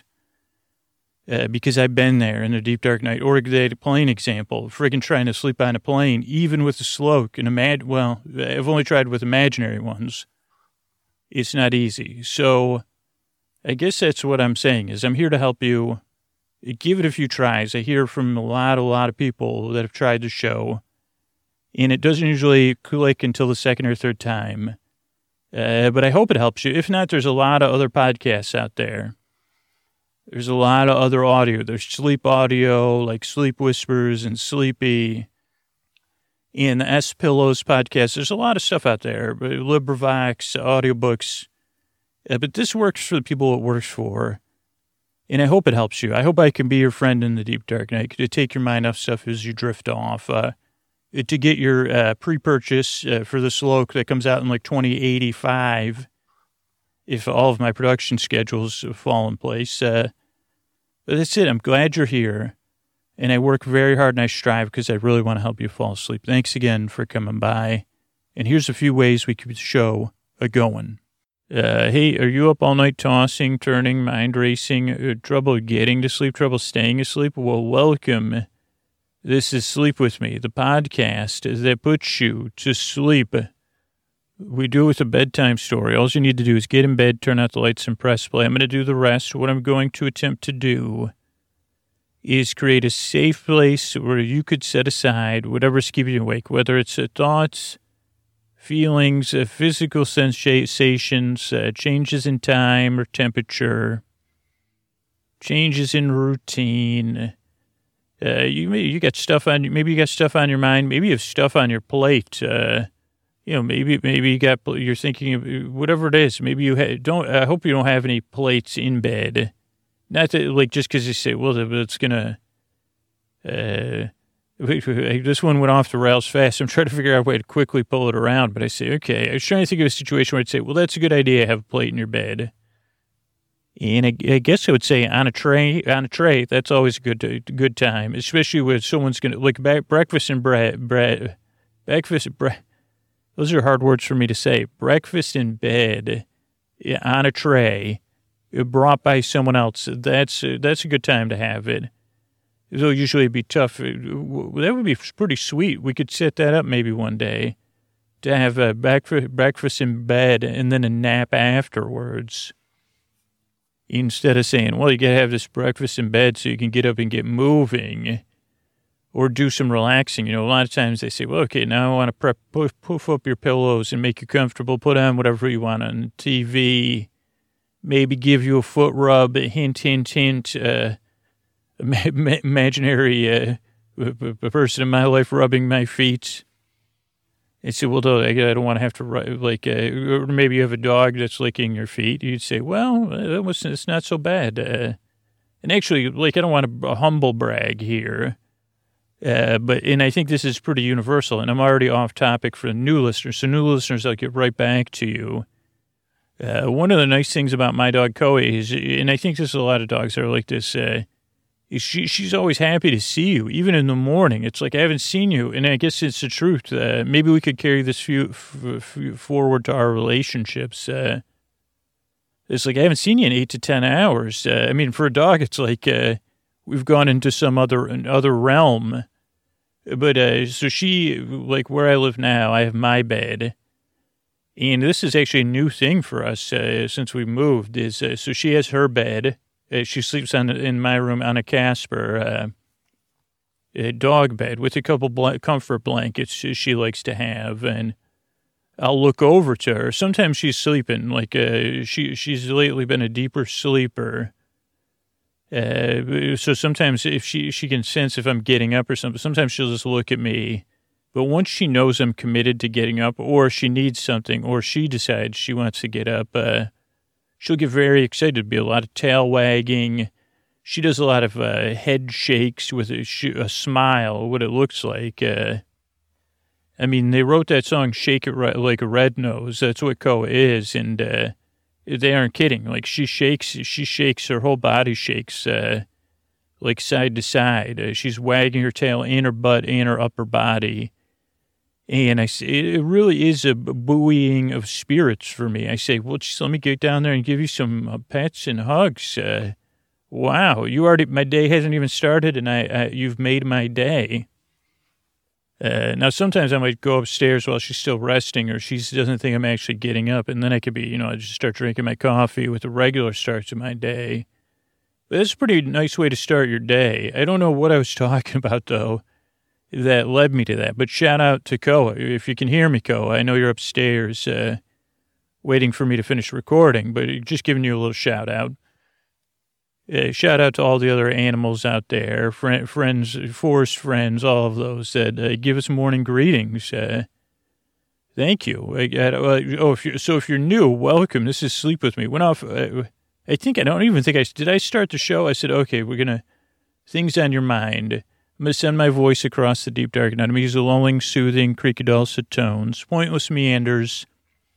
uh, because I've been there in the deep dark night. Or the plane example, friggin' trying to sleep on a plane, even with the Sloke and imag. Well, I've only tried with imaginary ones. It's not easy. So I guess that's what I'm saying is I'm here to help you. Give it a few tries. I hear from a lot, a lot of people that have tried the show. And it doesn't usually click until the second or third time. Uh, but I hope it helps you. If not, there's a lot of other podcasts out there. There's a lot of other audio. There's sleep audio, like Sleep Whispers and Sleepy. And the S-Pillows podcast. There's a lot of stuff out there. But LibriVox, audiobooks. Uh, but this works for the people it works for. And I hope it helps you. I hope I can be your friend in the deep dark night to take your mind off stuff as you drift off. Uh, to get your uh, pre-purchase uh, for the Sloke that comes out in like twenty eighty-five, if all of my production schedules fall in place. Uh, but that's it. I'm glad you're here. And I work very hard and I strive because I really want to help you fall asleep. Thanks again for coming by. And here's a few ways we keep the show a-going. Uh, hey, are you up all night tossing, turning, mind racing, uh, trouble getting to sleep, trouble staying asleep? Well, welcome. This is Sleep With Me, the podcast that puts you to sleep. We do it with a bedtime story. All you need to do is get in bed, turn out the lights, and press play. I'm going to do the rest. What I'm going to attempt to do is create a safe place where you could set aside whatever's keeping you awake, whether it's uh, thoughts, feelings, uh, physical sensations, uh, changes in time or temperature, changes in routine. Uh, you you got stuff on maybe you got stuff on your mind. Maybe you have stuff on your plate. Uh, you know, maybe maybe you got you're thinking of whatever it is. Maybe you ha- don't. I hope you don't have any plates in bed. Not that like just because you say, well, it's gonna. Uh, this one went off the rails fast. I'm trying to figure out a way to quickly pull it around. But I say, okay. I was trying to think of a situation where I'd say, well, that's a good idea to have a plate in your bed. And I, I guess I would say on a tray, on a tray, that's always a good good time, especially when someone's going to, like back, breakfast and bread, bread, breakfast, bread. Those are hard words for me to say. Breakfast in bed, on a tray, brought by someone else. That's, that's a good time to have it. It'll usually be tough. That would be pretty sweet. We could set that up maybe one day to have a breakfast, breakfast in bed and then a nap afterwards. Instead of saying, well, you got to have this breakfast in bed so you can get up and get moving or do some relaxing. You know, a lot of times they say, well, okay, now I want to prep, poof, poof up your pillows and make you comfortable. Put on whatever you want on T V. Maybe give you a foot rub, a hint, hint, hint. Uh, imaginary uh, person in my life rubbing my feet. I said, well, I don't want to have to, like, uh, or maybe you have a dog that's licking your feet. You'd say, well, that was, it's not so bad. Uh, and actually, like, I don't want to humble brag here, uh, but, and I think this is pretty universal, and I'm already off topic for new listeners. So new listeners, I'll get right back to you. Uh, one of the nice things about my dog, Koei, is, and I think there's a lot of dogs that are like this, uh, She, she's always happy to see you, even in the morning. It's like, I haven't seen you. And I guess it's the truth. Uh, maybe we could carry this few, f- f- forward to our relationships. Uh, it's like, I haven't seen you in eight to ten hours. Uh, I mean, for a dog, it's like uh, we've gone into some other other realm. But uh, so she, like where I live now, I have my bed. And this is actually a new thing for us uh, since we moved. Is uh, so she has her bed. Uh, she sleeps on in my room on a Casper uh, a dog bed with a couple bl- comfort blankets she, she likes to have, and I'll look over to her. Sometimes she's sleeping, like uh, she she's lately been a deeper sleeper, Uh, so sometimes if she, she can sense if I'm getting up or something, sometimes she'll just look at me. But once she knows I'm committed to getting up, or she needs something, or she decides she wants to get up, uh, she'll get very excited. There'll be a lot of tail wagging. She does a lot of uh, head shakes with a, a smile, what it looks like. Uh, I mean, they wrote that song, Shake It Right, Like a Red Nose. That's what Koa is, and uh, they aren't kidding. Like, she shakes, she shakes, her whole body shakes, uh, like side to side. Uh, she's wagging her tail and her butt and her upper body. And I say, it really is a buoying of spirits for me. I say, well, just let me get down there and give you some uh, pets and hugs. Uh, wow, you already, my day hasn't even started, and I, I you've made my day. Uh, now, sometimes I might go upstairs while she's still resting, or she doesn't think I'm actually getting up, and then I could be, you know, I just start drinking my coffee with the regular start to my day. But it's a pretty nice way to start your day. I don't know what I was talking about, though, that led me to that. But shout out to Koa. If you can hear me, Koa, I know you're upstairs uh, waiting for me to finish recording, but just giving you a little shout out. Uh, shout out to all the other animals out there, friend, friends, forest friends, all of those that uh, give us morning greetings. Uh, thank you. I, I, oh, if you so if you're new, welcome. This is Sleep With Me. Went off. Uh, I think I don't even think I did. I start the show. I said, okay, we're gonna things on your mind. I'm going to send my voice across the deep, dark night. I'm going to use the lulling, soothing, creaky, dulcet tones, pointless meanders,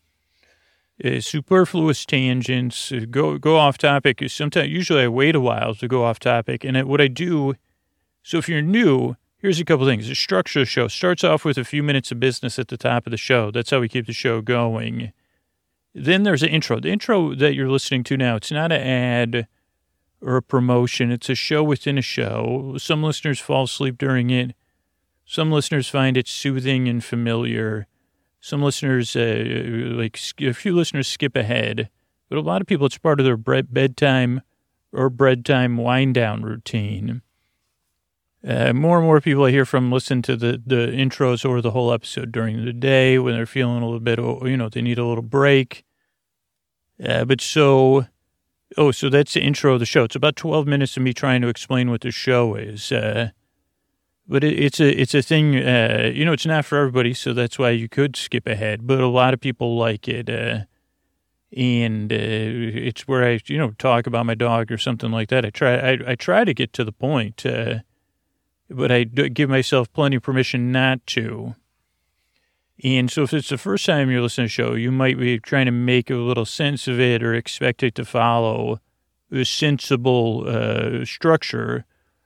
uh, superfluous tangents, uh, go go off topic. Sometimes, usually I wait a while to go off topic. And it, what I do, so if you're new, here's a couple things. The structure of the show starts off with a few minutes of business at the top of the show. That's how we keep the show going. Then there's an intro. The intro that you're listening to now, it's not an ad or a promotion. It's a show within a show. Some listeners fall asleep during it. Some listeners find it soothing and familiar. Some listeners, uh, like a few listeners skip ahead. But a lot of people, it's part of their bread, bedtime or bedtime wind-down routine. Uh, more and more people I hear from listen to the, the intros or the whole episode during the day when they're feeling a little bit, you know, they need a little break. Uh, but so... Oh, so that's the intro of the show. It's about twelve minutes of me trying to explain what the show is. Uh, but it, it's a it's a thing, uh, you know, it's not for everybody, so that's why you could skip ahead. But a lot of people like it. Uh, and uh, it's where I, you know, talk about my dog or something like that. I try I, I try to get to the point, uh, but I do give myself plenty of permission not to. And so if it's the first time you're listening to the show, you might be trying to make a little sense of it or expect it to follow a sensible uh, structure.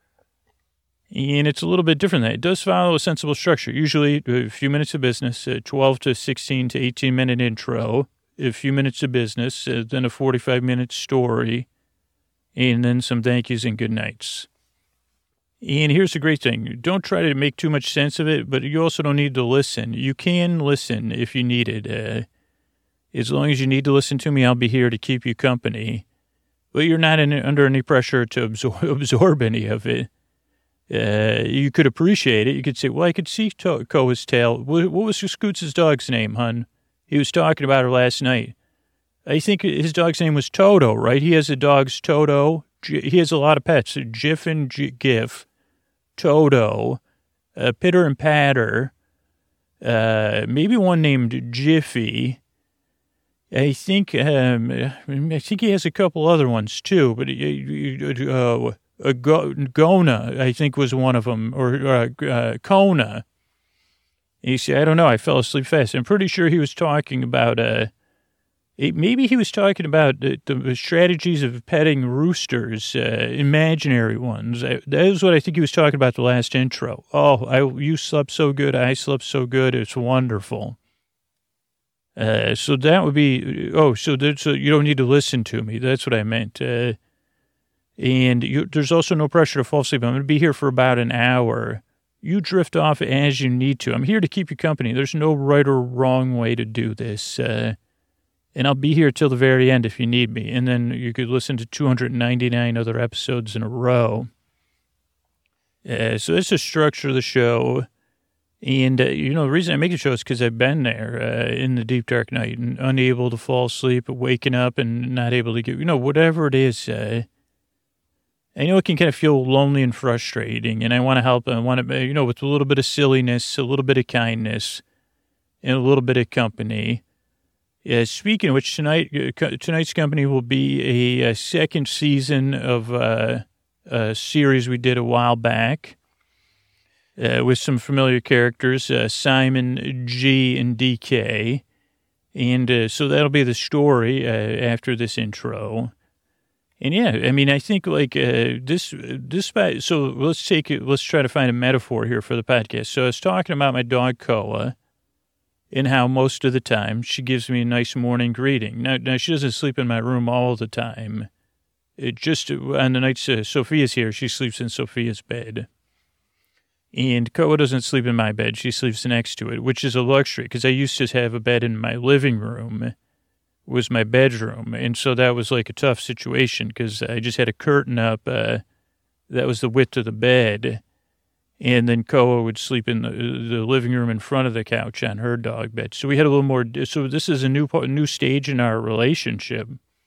And it's a little bit different than that. It does follow a sensible structure. Usually a few minutes of business, a twelve to sixteen to eighteen minute intro, a few minutes of business, uh, then a forty-five minute story, and then some thank yous and good nights. And here's the great thing. Don't try to make too much sense of it, but you also don't need to listen. You can listen if you need it. Uh, as long as you need to listen to me, I'll be here to keep you company. But you're not in, under any pressure to absorb, absorb any of it. Uh, you could appreciate it. You could say, well, I could see to- Koa's tail. What, what was Scoots' dog's name, hon? He was talking about her last night. I think his dog's name was Toto, right? He has a dog's Toto. He has a lot of pets. Jiff and G- Gif. Toto, uh, Pitter and Patter, uh, maybe one named Jiffy. I think um, I think he has a couple other ones too, but uh, uh, Gona, I think, was one of them, or uh, uh, Kona. You see, I don't know. I fell asleep fast. I'm pretty sure he was talking about. Uh, It, maybe he was talking about the, the strategies of petting roosters, uh, imaginary ones. I, that is what I think he was talking about the last intro. Oh, I, you slept so good. I slept so good. It's wonderful. Uh, so that would be, oh, so, so you don't need to listen to me. That's what I meant. Uh, and you, there's also no pressure to fall asleep. I'm going to be here for about an hour. You drift off as you need to. I'm here to keep you company. There's no right or wrong way to do this. Uh, And I'll be here till the very end if you need me. And then you could listen to two hundred ninety-nine other episodes in a row. Uh, so that's the structure of the show. And, uh, you know, the reason I make the show is because I've been there uh, in the deep, dark night and unable to fall asleep, waking up and not able to get, you know, whatever it is. Uh, I know it can kind of feel lonely and frustrating, and I want to help. I want to, you know, with a little bit of silliness, a little bit of kindness, and a little bit of company. Yeah, speaking of which, tonight uh, tonight's company will be a, a second season of uh, a series we did a while back uh, with some familiar characters, uh, Simon, G, and D K. And uh, so that'll be the story uh, after this intro. And yeah, I mean, I think like uh, this, this, so let's take it, let's try to find a metaphor here for the podcast. So I was talking about my dog, Koa, and how most of the time she gives me a nice morning greeting. Now, now she doesn't sleep in my room all the time. It just, on the nights uh, Sophia's here, she sleeps in Sophia's bed. And Koa doesn't sleep in my bed. She sleeps next to it, which is a luxury because I used to have a bed in my living room. Was my bedroom. And so that was like a tough situation because I just had a curtain up. Uh, that was the width of the bed. And then Koa would sleep in the, the living room in front of the couch on her dog bed. So we had a little more. So this is a new new stage in our relationship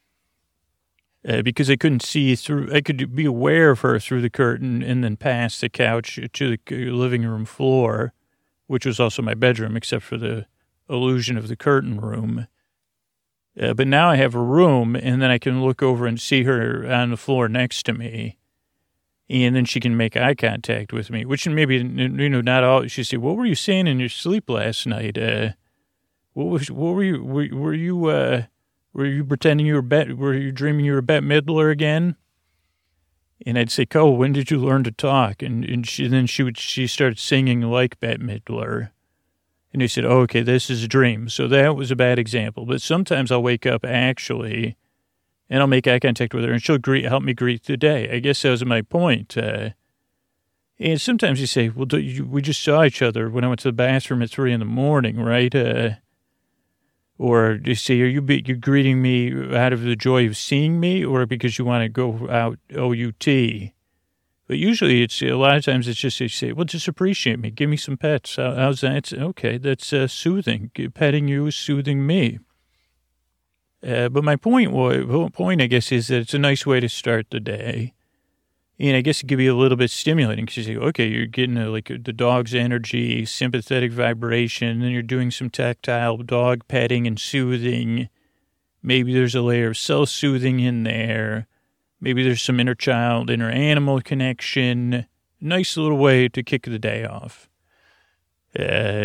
uh, because I couldn't see through. I could be aware of her through the curtain and then past the couch to the living room floor, which was also my bedroom, except for the illusion of the curtain room. Uh, but now I have a room, and then I can look over and see her on the floor next to me, and then she can make eye contact with me, which maybe, you know, not all. She said, "What were you saying in your sleep last night? Uh, what was? What were you? Were, were you? Uh, were you pretending you were Bet? Were you dreaming you were Bette Midler again?" And I'd say, "Cole, when did you learn to talk?" And and she then she would she started singing like Bette Midler. And he said, oh, okay, this is a dream. So that was a bad example. But sometimes I'll wake up actually, and I'll make eye contact with her, and she'll greet, help me greet the day. I guess that was my point. Uh, and sometimes you say, well, do you, we just saw each other when I went to the bathroom at three in the morning, right? Uh, or you say, are you be, you greeting me out of the joy of seeing me, or because you want to go out O U T? But usually it's, a lot of times it's just, you say, well, just appreciate me. Give me some pets. How, how's that? It's, okay, that's uh, soothing. Petting you is soothing me. Uh, but my point, was, point, I guess, is that it's a nice way to start the day. And I guess it could be a little bit stimulating because you say, okay, you're getting a, like the dog's energy, sympathetic vibration, and you're doing some tactile dog petting and soothing. Maybe there's a layer of self-soothing in there. Maybe there's some inner child, inner animal connection. Nice little way to kick the day off. Uh,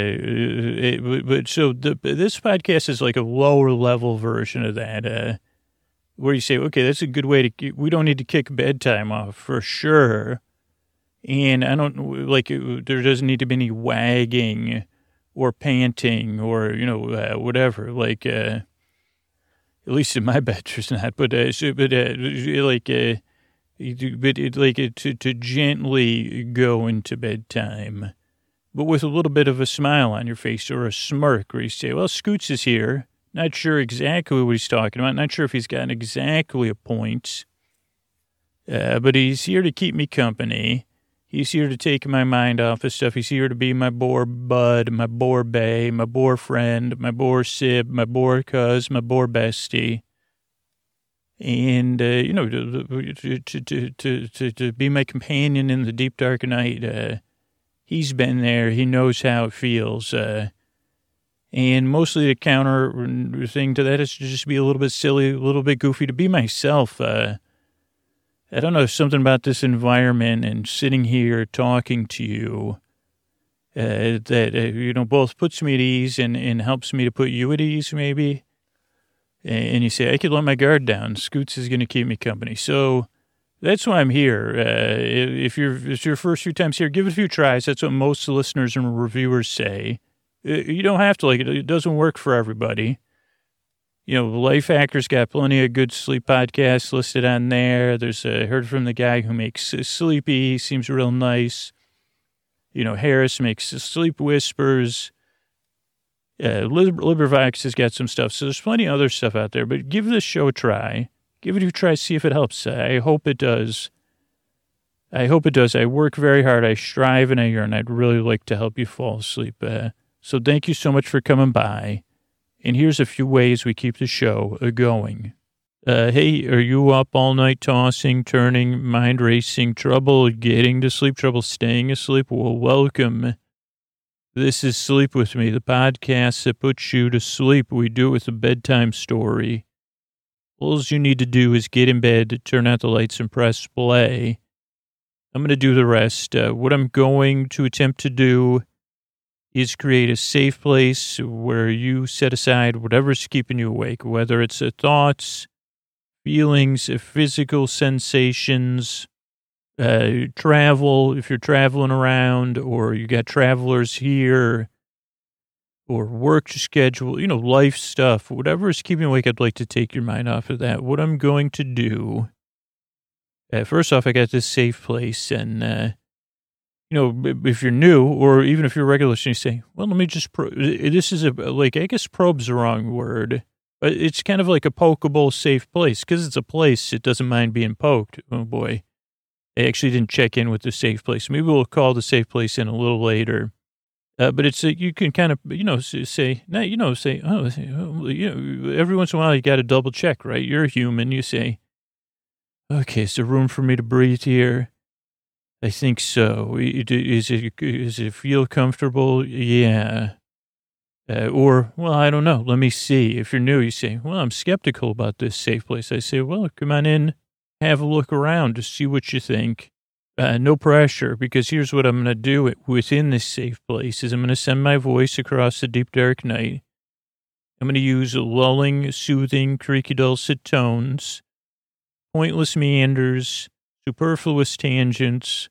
it, but so the, this podcast is like a lower level version of that, uh, where you say, okay, that's a good way to, we don't need to kick bedtime off for sure. And I don't like, it, there doesn't need to be any wagging or panting or, you know, uh, whatever, like, uh, at least in my bed, there's not. But uh, so, but uh, like, uh, but it, like uh, to to gently go into bedtime, but with a little bit of a smile on your face or a smirk, where you say, "Well, Scoots is here. Not sure exactly what he's talking about. Not sure if he's got exactly a point, uh, but he's here to keep me company. He's here to take my mind off of stuff. He's here to be my boar bud, my boar bae, my boar friend, my boar sib, my boar cuz, my boar bestie. And, uh, you know, to, to, to, to, to, to be my companion in the deep, dark night. Uh, he's been there. He knows how it feels. Uh, and mostly the counter thing to that is to just be a little bit silly, a little bit goofy, to be myself. Uh, I don't know, something about this environment and sitting here talking to you uh, that, uh, you know, both puts me at ease and, and helps me to put you at ease, maybe. And you say, I could let my guard down. Scoots is going to keep me company. So that's why I'm here. Uh, if you're if it's your first few times here, give it a few tries. That's what most listeners and reviewers say. You don't have to like it. It doesn't work for everybody. You know, Life Hacker's got plenty of good sleep podcasts listed on there. There's a, I heard from the guy who makes Sleepy. He seems real nice. You know, Harris makes Sleep Whispers. Uh, LibriVox has got some stuff. So there's plenty of other stuff out there. But give this show a try. Give it a try, see if it helps. I hope it does. I hope it does. I work very hard. I strive and I yearn. I'd really like to help you fall asleep. Uh, so thank you so much for coming by. And here's a few ways we keep the show going. Uh, hey, are you up all night tossing, turning, mind racing, trouble getting to sleep, trouble staying asleep? Well, welcome. This is Sleep With Me, the podcast that puts you to sleep. We do it with a bedtime story. All you need to do is get in bed, turn out the lights, and press play. I'm going to do the rest. Uh, what I'm going to attempt to do is create a safe place where you set aside whatever's keeping you awake, whether it's uh, thoughts, feelings, uh, physical sensations, uh, travel, if you're traveling around, or you got travelers here, or work schedule, you know, life stuff, whatever is keeping you awake, I'd like to take your mind off of that. What I'm going to do, uh, first off, I got this safe place, and, uh, you know, if you're new, or even if you're regular, you say, well, let me just, pro- this is a, like, I guess probe's the wrong word, but it's kind of like a pokeable safe place, because it's a place, it doesn't mind being poked. Oh, boy. I actually didn't check in with the safe place. Maybe we'll call the safe place in a little later. Uh, but it's, uh, you can kind of, you know, say, now, you know, say, oh, you know, every once in a while you got to double check, right? You're a human. You say, okay, is there room for me to breathe here? I think so. Is it, is it feel comfortable? Yeah. Uh, or, well, I don't know. Let me see. If you're new, you say, well, I'm skeptical about this safe place. I say, well, come on in, have a look around to see what you think. Uh, no pressure, because here's what I'm going to do within this safe place is I'm going to send my voice across the deep, dark night. I'm going to use lulling, soothing, creaky, dulcet tones, pointless meanders, superfluous tangents,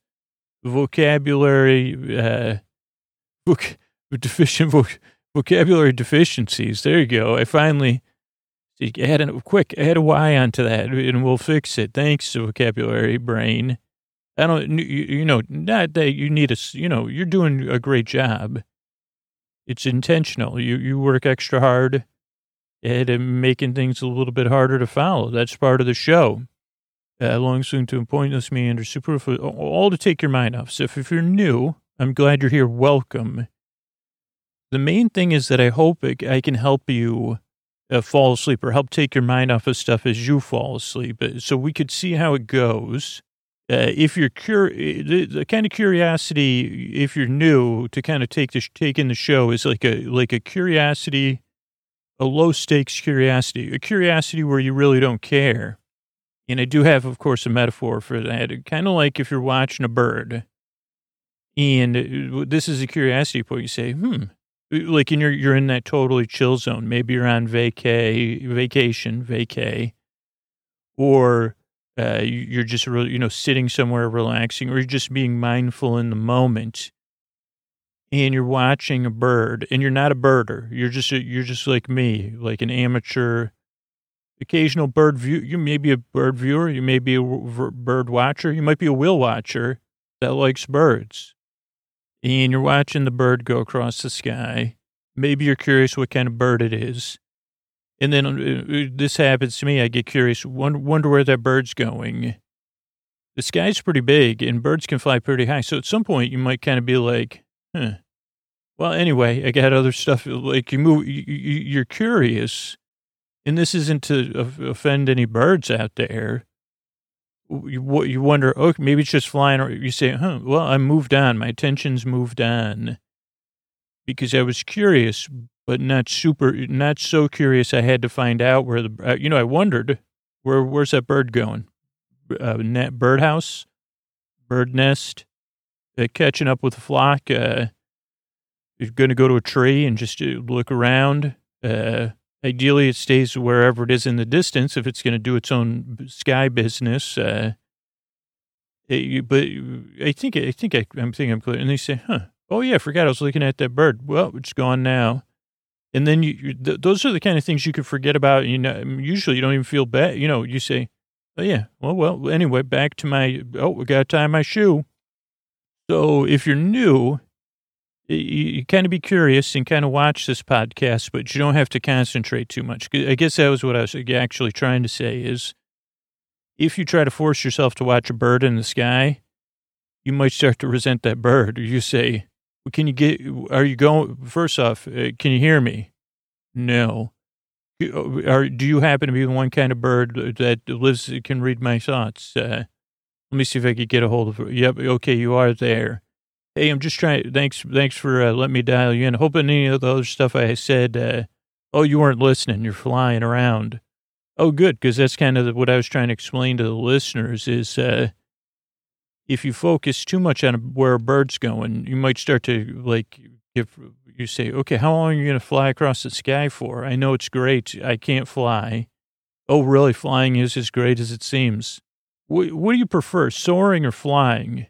vocabulary, uh, voc- deficient voc- vocabulary deficiencies. There you go. I finally add a quick, add a Y onto that and we'll fix it. Thanks, vocabulary brain. I don't, you, you know, not that you need a, you know, you're doing a great job. It's intentional. You, you work extra hard at making things a little bit harder to follow. That's part of the show. Uh, long, soon to pointless meander, superfluous, all to take your mind off. So if, if you're new, I'm glad you're here. Welcome. The main thing is that I hope it, I can help you uh, fall asleep or help take your mind off of stuff as you fall asleep. So we could see how it goes. Uh, if you're cur- the, the kind of curiosity, if you're new to kind of take this, take in the show is like a, like a curiosity, a low stakes curiosity, a curiosity where you really don't care. And I do have, of course, a metaphor for that. Kind of like if you're watching a bird and this is a curiosity point, you say, hmm, like in your, you're in that totally chill zone. Maybe you're on vacay, vacation, vacay, or Uh, you're just, really, you know, sitting somewhere relaxing, or you're just being mindful in the moment, and you're watching a bird, and you're not a birder. You're just, a, you're just like me, like an amateur, occasional bird view. You may be a bird viewer. You may be a bird watcher. You might be a whale watcher that likes birds, and you're watching the bird go across the sky. Maybe you're curious what kind of bird it is. And then uh, this happens to me. I get curious, wonder, wonder where that bird's going. The sky's pretty big and birds can fly pretty high. So at some point you might kind of be like, huh. Well, anyway, I got other stuff. Like you move, you, you, you're curious. And this isn't to offend any birds out there. You, you wonder, oh, maybe it's just flying. Or you say, huh, well, I moved on. My attention's moved on. Because I was curious, but not super, not so curious. I had to find out where the, uh, you know, I wondered where, where's that bird going? Uh, net, birdhouse, bird nest, uh, catching up with the flock. Uh, you're going to go to a tree and just uh, look around. Uh, ideally, it stays wherever it is in the distance if it's going to do its own sky business. Uh, it, but I think, I think I, I'm thinking I'm clear. And they say, huh. Oh, yeah, I forgot I was looking at that bird. Well, it's gone now. And then you, you th- those are the kind of things you could forget about. You know, usually you don't even feel bad. You know, you say, oh, yeah, well, well, anyway, back to my, oh, we got to tie my shoe. So if you're new, you, you kind of be curious and kind of watch this podcast, but you don't have to concentrate too much. I guess that was what I was actually trying to say is if you try to force yourself to watch a bird in the sky, you might start to resent that bird. Or you say, can you get, are you going, first off, uh, can you hear me? No. Are, do you happen to be the one kind of bird that lives, can read my thoughts? Uh, let me see if I could get a hold of it. Yep. Okay. You are there. Hey, I'm just trying. Thanks. Thanks for uh, letting me dial you in. Hoping any of the other stuff I said, uh, oh, you weren't listening. You're flying around. Oh, good. Cause that's kind of what I was trying to explain to the listeners is, uh, if you focus too much on where a bird's going, you might start to like give, you say, okay, how long are you going to fly across the sky for? I know it's great. I can't fly. Oh, really? Flying is as great as it seems. What, what do you prefer, soaring or flying?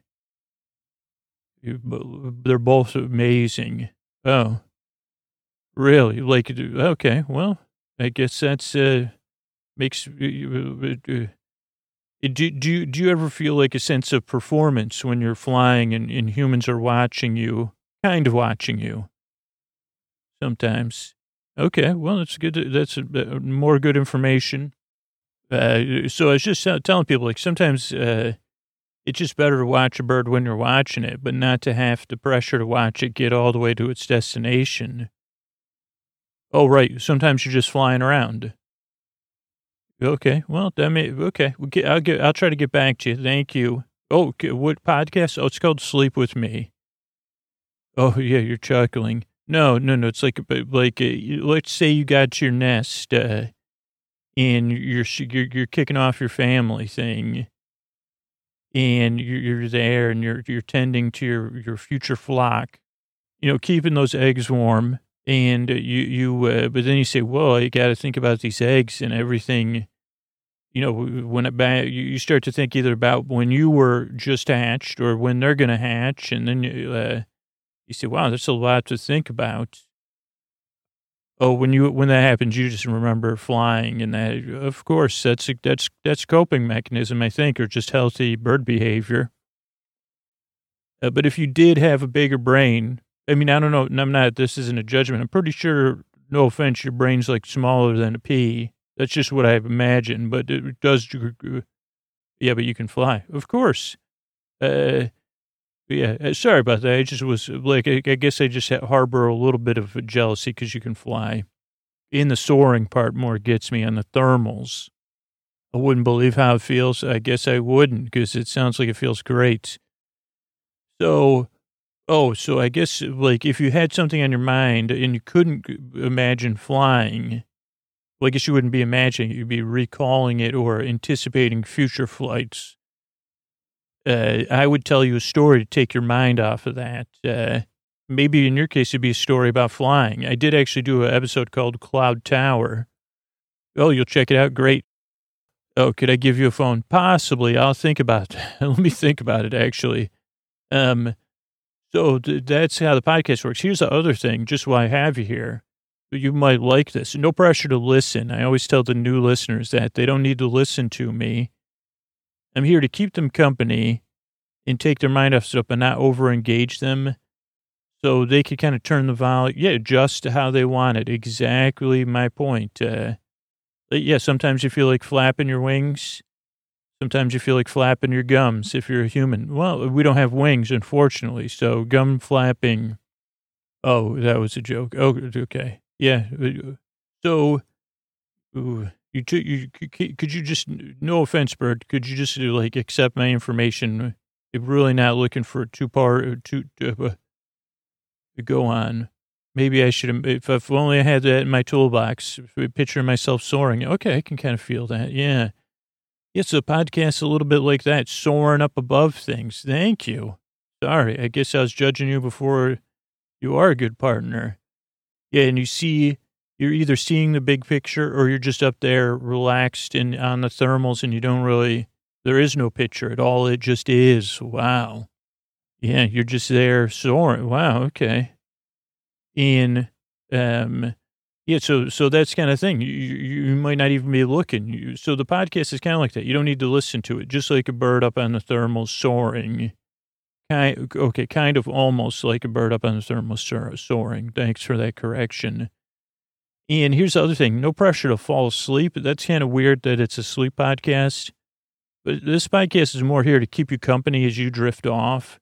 They're both amazing. Oh, really? Like, okay, well, I guess that's, uh, makes, uh, uh, do, do, you, do you ever feel like a sense of performance when you're flying and, and humans are watching you, kind of watching you? Sometimes. Okay, well, that's good. To, that's a, a more good information. Uh, so I was just telling people, like, sometimes uh, it's just better to watch a bird when you're watching it, but not to have the pressure to watch it get all the way to its destination. Oh, right. Sometimes you're just flying around. Okay, well, that may, okay. We'll get, I'll get, I'll try to get back to you. Thank you. Oh, what podcast? Oh, it's called Sleep With Me. Oh, yeah, you're chuckling. No, no, no. It's like, like, uh, let's say you got to your nest, uh, and you're, you're, you're kicking off your family thing, and you're, you're there, and you're, you're tending to your, your future flock, you know, keeping those eggs warm, and you, you, uh, but then you say, well, you got to think about these eggs and everything, you know, when it, you start to think either about when you were just hatched or when they're going to hatch, and then you, uh, You say, wow, that's a lot to think about. Oh, when you when that happens, you just remember flying, and that, of course, that's a, that's that's coping mechanism, I think, or just healthy bird behavior. Uh, but if you did have a bigger brain, I mean, I don't know, I'm not, this isn't a judgment. I'm pretty sure, no offense, your brain's like smaller than a pea. That's just what I've imagined, but it does, yeah, but you can fly, of course. Uh, Yeah, sorry about that. I just was like, I guess I just harbor a little bit of jealousy because you can fly. In the soaring part more gets me on the thermals. I wouldn't believe how it feels. I guess I wouldn't because it sounds like it feels great. So, oh, so I guess like if you had something on your mind and you couldn't imagine flying, well, I guess you wouldn't be imagining, you'd be recalling it or anticipating future flights. Uh, I would tell you a story to take your mind off of that. Uh, maybe in your case, it'd be a story about flying. I did actually do an episode called Cloud Tower. Oh, you'll check it out? Great. Oh, could I give you a phone? Possibly. I'll think about it. Let me think about it, actually. Um, so th- that's how the podcast works. Here's the other thing, just why I have you here. You might like this. No pressure to listen. I always tell the new listeners that they don't need to listen to me. I'm here to keep them company and take their mind off stuff, but not over-engage them so they could kind of turn the volume, yeah, adjust to how they want it. Exactly my point. Uh, yeah, sometimes you feel like flapping your wings. Sometimes you feel like flapping your gums if you're a human. Well, we don't have wings, unfortunately, so gum flapping. Oh, that was a joke. Oh, okay. Yeah. So, ooh. You, t- you could you just, no offense, Bird, could you just like accept my information? If really not looking for a two part, two, uh, to go on. Maybe I should have, if, if only I had that in my toolbox, picturing myself soaring. Okay, I can kind of feel that. Yeah. Yes, the podcast's a little bit like that, soaring up above things. Thank you. Sorry, I guess I was judging you before you are a good partner. Yeah, and you see, you're either seeing the big picture or you're just up there relaxed and on the thermals and you don't really, there is no picture at all. It just is. Wow. Yeah, you're just there soaring. Wow, okay. And, um, yeah, so so that's kind of thing. You, you, you might not even be looking. You, so the podcast is kind of like that. You don't need to listen to it. Just like a bird up on the thermals soaring. Kind, okay, kind of almost like a bird up on the thermals soaring. Thanks for that correction. And here's the other thing. No pressure to fall asleep. That's kind of weird that it's a sleep podcast. But this podcast is more here to keep you company as you drift off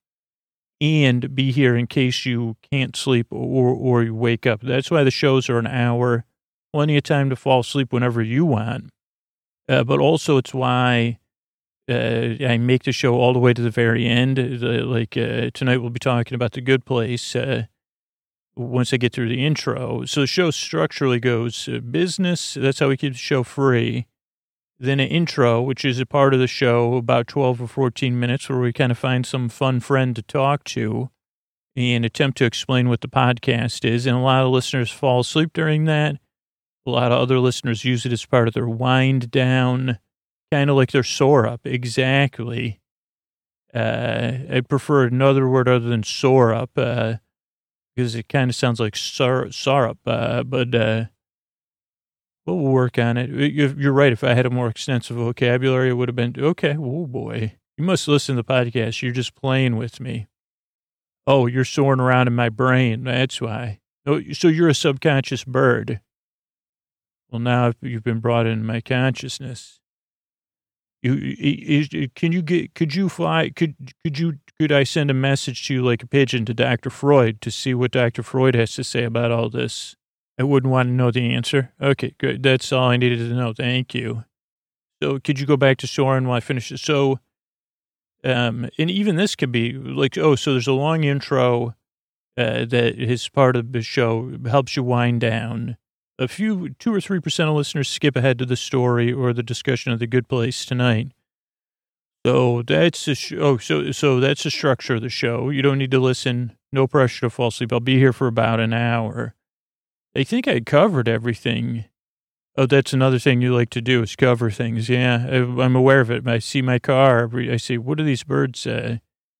and be here in case you can't sleep or, or you wake up. That's why the shows are an hour, plenty of time to fall asleep whenever you want. Uh, but also it's why uh, I make the show all the way to the very end. Uh, like uh, tonight we'll be talking about The Good Place uh, once I get through the intro. So the show structurally goes uh, business. That's how we keep the show free. Then an intro, which is a part of the show, about twelve or fourteen minutes, where we kind of find some fun friend to talk to and attempt to explain what the podcast is. And a lot of listeners fall asleep during that. A lot of other listeners use it as part of their wind down, kind of like their soar up. Exactly. Uh, I prefer another word other than soar up, uh, because it kind of sounds like soar, soar up. Uh, but uh, we'll work on it. You're right. If I had a more extensive vocabulary, it would have been, okay, oh boy. You must listen to the podcast. You're just playing with me. Oh, you're soaring around in my brain. That's why. Oh, so you're a subconscious bird. Well, now you've been brought into my consciousness. You, is, can you get, could you fly, could, could you, could I send a message to you like a pigeon to Doctor Freud to see what Doctor Freud has to say about all this? I wouldn't want to know the answer. Okay, good. That's all I needed to know. Thank you. So could you go back to Soren while I finish it? So, um, and even this could be like, oh, so there's a long intro uh, that is part of the show, helps you wind down. A few, two or three percent of listeners skip ahead to the story or the discussion of The Good Place tonight. So that's the sh- oh, so so that's the structure of the show. You don't need to listen. No pressure to fall asleep. I'll be here for about an hour. I think I covered everything. Oh, that's another thing you like to do is cover things. Yeah, I, I'm aware of it. I see my car. I say, what do these birds say?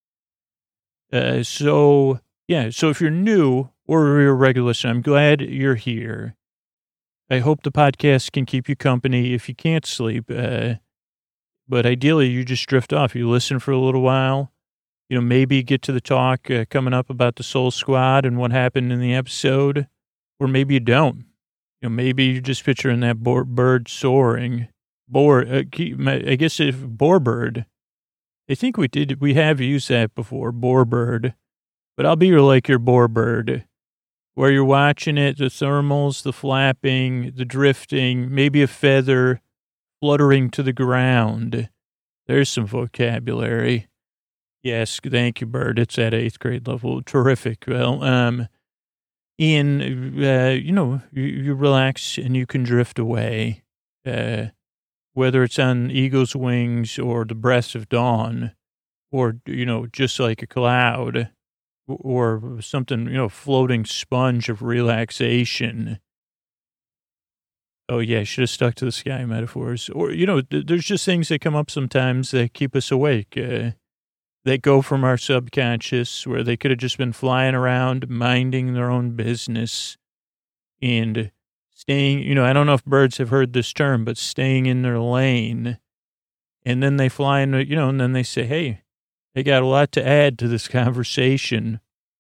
Uh, so yeah, so if you're new or you're a regular listener, I'm glad you're here. I hope the podcast can keep you company if you can't sleep. Uh, but ideally, you just drift off. You listen for a little while. You know, maybe get to the talk uh, coming up about the Soul Squad and what happened in the episode. Or maybe you don't. You know, maybe you're just picturing that boar, bird soaring. Boar, uh, I guess if boar bird. I think we did, we have used that before, boar bird. But I'll be your, like your boar bird. Where you're watching it, the thermals, the flapping, the drifting, maybe a feather fluttering to the ground. There's some vocabulary. Yes, thank you, Bird. It's at eighth grade level. Terrific. Well, um, Ian, uh, you know, you, you relax and you can drift away, uh, whether it's on eagle's wings or the breath of dawn or, you know, just like a cloud. Or something, you know, floating sponge of relaxation. Oh, yeah, I should have stuck to the sky metaphors. Or, you know, th- there's just things that come up sometimes that keep us awake. Uh, that go from our subconscious, where they could have just been flying around, minding their own business, and staying, you know, I don't know if birds have heard this term, but staying in their lane. And then they fly in, you know, and then they say, hey, they got a lot to add to this conversation.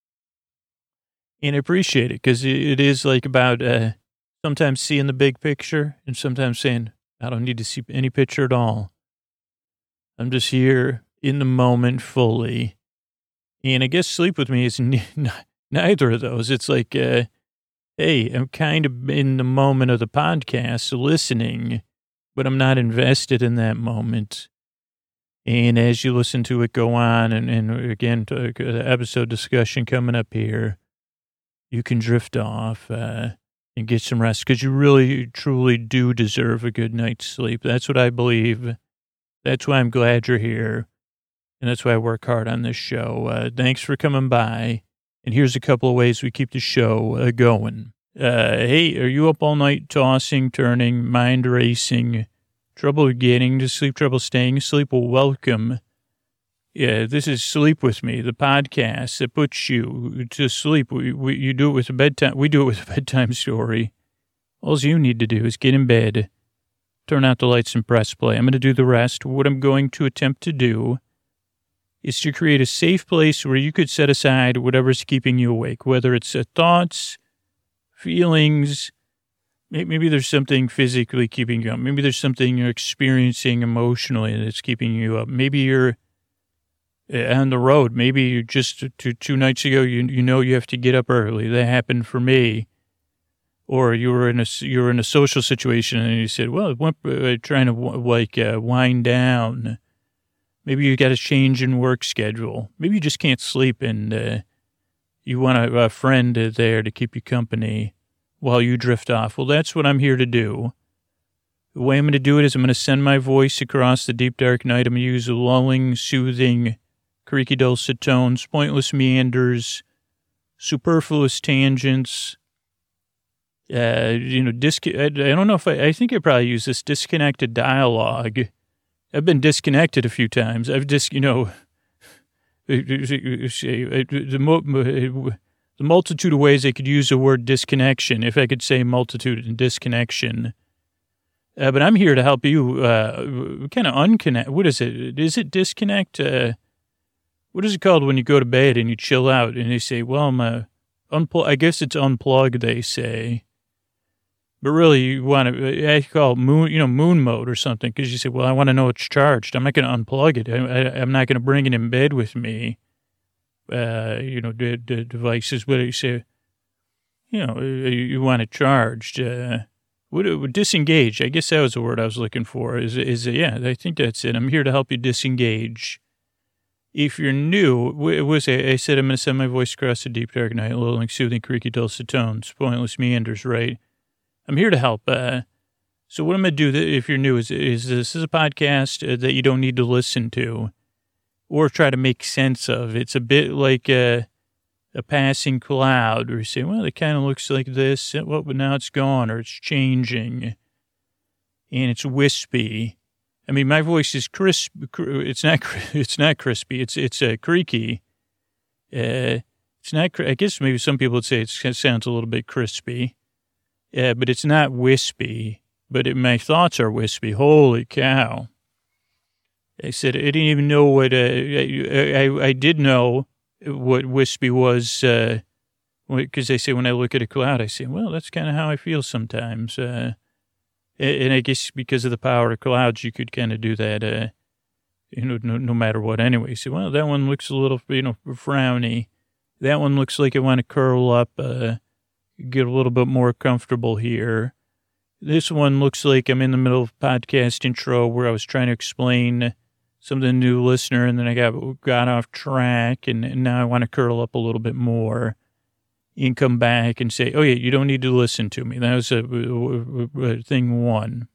And I appreciate it because it is like about uh, sometimes seeing the big picture and sometimes saying, I don't need to see any picture at all. I'm just here in the moment fully. And I guess sleep with me is n- n- neither of those. It's like, uh, hey, I'm kind of in the moment of the podcast listening, but I'm not invested in that moment. And as you listen to it go on, and, and again, to, uh, episode discussion coming up here, you can drift off uh, and get some rest because you really, truly do deserve a good night's sleep. That's what I believe. That's why I'm glad you're here. And that's why I work hard on this show. Uh, thanks for coming by. And here's a couple of ways we keep the show uh, going. Uh, hey, are you up all night tossing, turning, mind racing, trouble getting to sleep, trouble staying asleep? Well, welcome. Yeah, this is Sleep With Me, the podcast that puts you to sleep. We, we you do it with a bedtime. We do it with a bedtime story. All you need to do is get in bed, turn out the lights, and press play. I'm going to do the rest. What I'm going to attempt to do is to create a safe place where you could set aside whatever's keeping you awake, whether it's uh, thoughts, feelings. Maybe there's something physically keeping you up. Maybe there's something you're experiencing emotionally that's keeping you up. Maybe you're on the road. Maybe you just two, two nights ago, you you know you have to get up early. That happened for me. or you were in a, you were in a social situation and you said, well, went, uh, trying to like uh, wind down. Maybe you got a change in work schedule. Maybe you just can't sleep and uh, you want a, a friend there to keep you company while you drift off. Well, that's what I'm here to do. The way I'm going to do it is I'm going to send my voice across the deep, dark night. I'm going to use lulling, soothing, creaky, dulcet tones, pointless meanders, superfluous tangents. Uh, you know, disc- I, I don't know if I, I think I probably use this disconnected dialogue. I've been disconnected a few times. I've just, you know, the, the multitude of ways I could use the word disconnection, if I could say multitude and disconnection. Uh, but I'm here to help you uh, kind of unconnect. What is it? Is it disconnect? Uh, what is it called when you go to bed and you chill out and they say, well, I'm uh, unpl- I guess it's unplug, they say. But really, you want to, I call it moon, you know, moon mode or something, because you say, well, I want to know it's charged. I'm not going to unplug it. I, I, I'm not going to bring it in bed with me. Uh, you know, the, the devices, but you say, you know, you, you want it charged. Uh, what, disengage, I guess that was the word I was looking for. Is, is yeah, I think that's it. I'm here to help you disengage. If you're new, it was, I said I'm going to send my voice across the deep, dark night, lulling, soothing, creaky, dulcet tones, pointless meanders, right? I'm here to help. Uh, so what I'm going to do, if you're new, is, is this is a podcast that you don't need to listen to or try to make sense of. It's a bit like a, a passing cloud where you say, well, it kind of looks like this, well, but now it's gone or it's changing and it's wispy. I mean, my voice is crisp. It's not, it's not crispy. It's, it's uh, creaky. Uh, it's not, I guess maybe some people would say it's, it sounds a little bit crispy. Yeah, but it's not wispy, but it, my thoughts are wispy. Holy cow. I said, I didn't even know what, uh, I, I, I did know what wispy was, uh, because they say when I look at a cloud, I say, well, that's kind of how I feel sometimes. Uh, and I guess because of the power of clouds, you could kind of do that, uh, you know, no, no matter what anyway. You say, well, that one looks a little, you know, frowny. That one looks like I want to curl up, uh, get a little bit more comfortable here. This one looks like I'm in the middle of podcast intro where I was trying to explain something to a new listener, and then I got got off track, and, and now I want to curl up a little bit more and come back and say, oh, yeah, you don't need to listen to me. That was a, a, a thing one.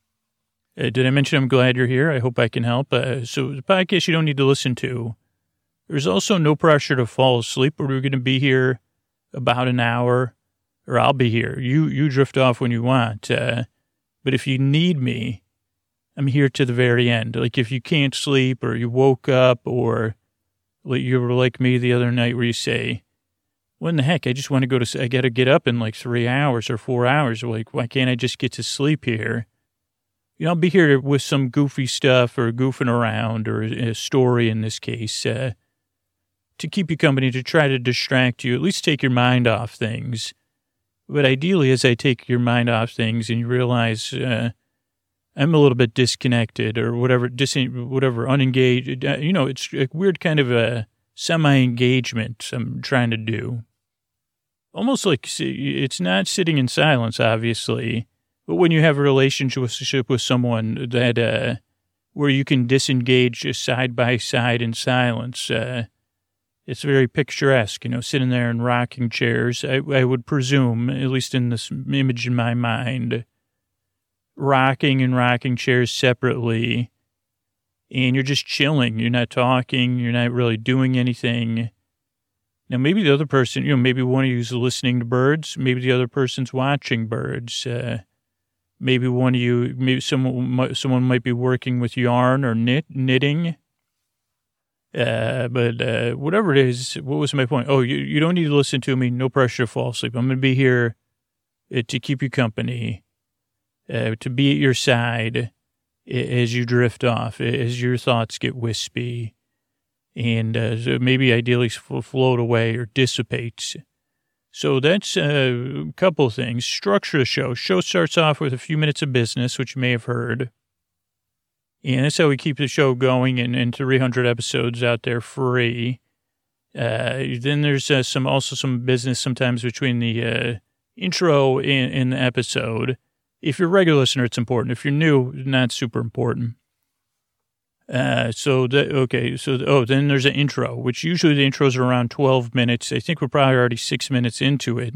Uh, did I mention I'm glad you're here? I hope I can help. Uh, so the podcast you don't need to listen to. There's also no pressure to fall asleep. We're going to be here about an hour. Or I'll be here. You you drift off when you want. Uh, but if you need me, I'm here to the very end. Like if you can't sleep or you woke up or like you were like me the other night where you say, what in the heck? I just want to go to, I got to get up in like three hours or four hours. Like, why can't I just get to sleep here? You know, I'll be here with some goofy stuff or goofing around or a story in this case uh, to keep you company, to try to distract you, at least take your mind off things. But ideally, as I take your mind off things and you realize uh, I'm a little bit disconnected or whatever, dis- whatever, unengaged, uh, you know, it's a weird kind of a semi-engagement I'm trying to do. Almost like it's not sitting in silence, obviously, but when you have a relationship with someone that uh, where you can disengage side by side in silence, uh, it's very picturesque, you know, sitting there in rocking chairs. I, I would presume, at least in this image in my mind, rocking and rocking chairs separately. And you're just chilling. You're not talking. You're not really doing anything. Now, maybe the other person, you know, maybe one of you is listening to birds. Maybe the other person's watching birds. Uh, maybe one of you, maybe someone, someone might be working with yarn or knit, knitting. Uh, but, uh, whatever it is, what was my point? Oh, you, you don't need to listen to me. No pressure to fall asleep. I'm going to be here uh, to keep you company, uh, to be at your side as you drift off, as your thoughts get wispy and, uh, so maybe ideally float away or dissipate. So that's a couple of things. Structure the show. Show starts off with a few minutes of business, which you may have heard. And that's how we keep the show going and, and three hundred episodes out there free. Uh, then there's uh, some also some business sometimes between the uh, intro in, in the episode. If you're a regular listener, it's important. If you're new, not super important. Uh, so, the, okay, so, oh, then there's an intro, which usually the intros are around twelve minutes. I think we're probably already six minutes into it.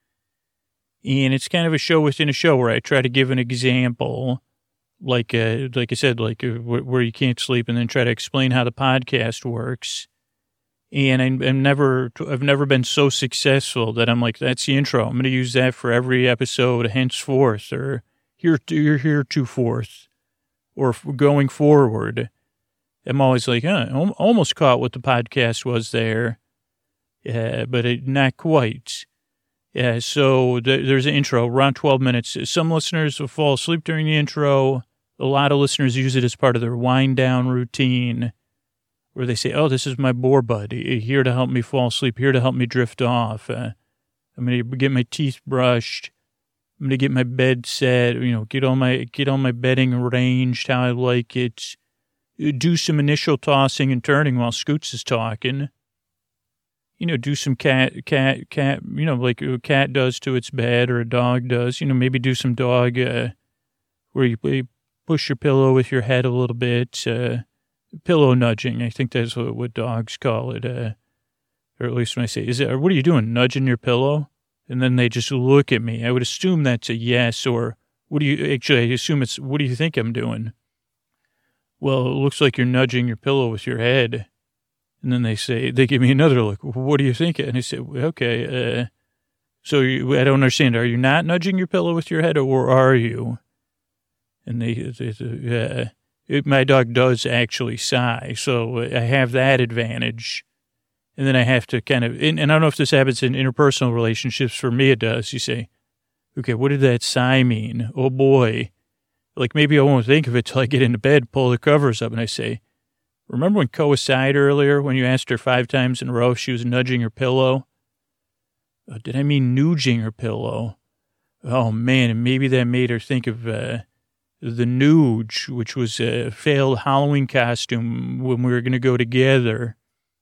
And it's kind of a show within a show where I try to give an example, like, uh, like I said, like uh, where you can't sleep, and then try to explain how the podcast works. And I'm, I'm never, I've never been so successful that I'm like, that's the intro. I'm going to use that for every episode henceforth, or here, here, heretofore, or going forward. I'm always like, huh, almost caught what the podcast was there, uh, but it, not quite. Yeah, so th- there's an intro, around twelve minutes. Some listeners will fall asleep during the intro. A lot of listeners use it as part of their wind-down routine, where they say, oh, this is my bore buddy, here to help me fall asleep, here to help me drift off. Uh, I'm going to get my teeth brushed. I'm going to get my bed set, you know, get all my get all my bedding arranged how I like it. Do some initial tossing and turning while Scoots is talking. You know, do some cat, cat, cat, you know, like a cat does to its bed or a dog does. You know, maybe do some dog uh, where you, you push your pillow with your head a little bit. Uh, pillow nudging, I think that's what, what dogs call it. Uh, or at least when I say, is it, or what are you doing, nudging your pillow? And then they just look at me. I would assume that's a yes, or what do you, actually, I assume it's, what do you think I'm doing? Well, it looks like you're nudging your pillow with your head. And then they say, they give me another look. What do you think? And I say, okay, uh, so you, I don't understand. Are you not nudging your pillow with your head, or are you? And they, they, they uh, it, my dog does actually sigh. So I have that advantage. And then I have to kind of, and, and I don't know if this happens in interpersonal relationships. For me, it does. You say, okay, what did that sigh mean? Oh, boy. Like, maybe I won't think of it till I get into bed, pull the covers up, and I say, remember when Koa sighed earlier when you asked her five times in a row if she was nudging her pillow? Uh, did I mean nooging her pillow? Oh, man, and maybe that made her think of uh, the Nooge, which was a failed Halloween costume when we were going to go together.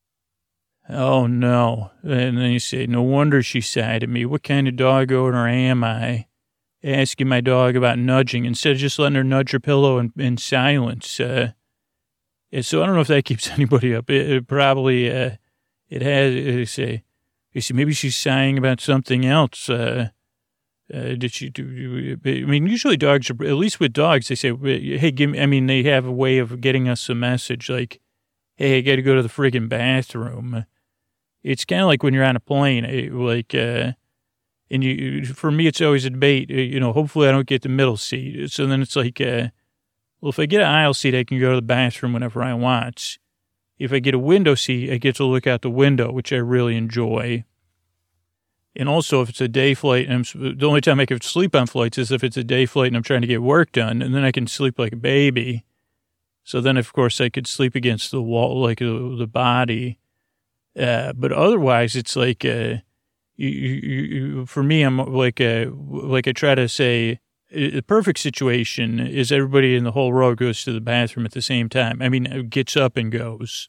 Oh, no. And then you say, no wonder she sighed at me. What kind of dog owner am I? Asking my dog about nudging instead of just letting her nudge her pillow in, in silence. Uh, so I don't know if that keeps anybody up. It, it probably, uh, it has, they say, you see, maybe she's sighing about something else. Uh, uh, did she do, I mean, usually dogs are, at least with dogs, they say, hey, give me, I mean, they have a way of getting us a message like, hey, I got to go to the friggin' bathroom. It's kind of like when you're on a plane, like, uh, and you, for me, it's always a debate. You know, hopefully I don't get the middle seat. So then it's like, uh, well, if I get an aisle seat, I can go to the bathroom whenever I want. If I get a window seat, I get to look out the window, which I really enjoy. And also, if it's a day flight, and I'm, the only time I can sleep on flights is if it's a day flight and I'm trying to get work done, and then I can sleep like a baby. So then, of course, I could sleep against the wall, like the, the body. Uh, but otherwise, it's like... Uh, You, you, you, for me, I'm like a, like I try to say, the perfect situation is everybody in the whole row goes to the bathroom at the same time. I mean, gets up and goes.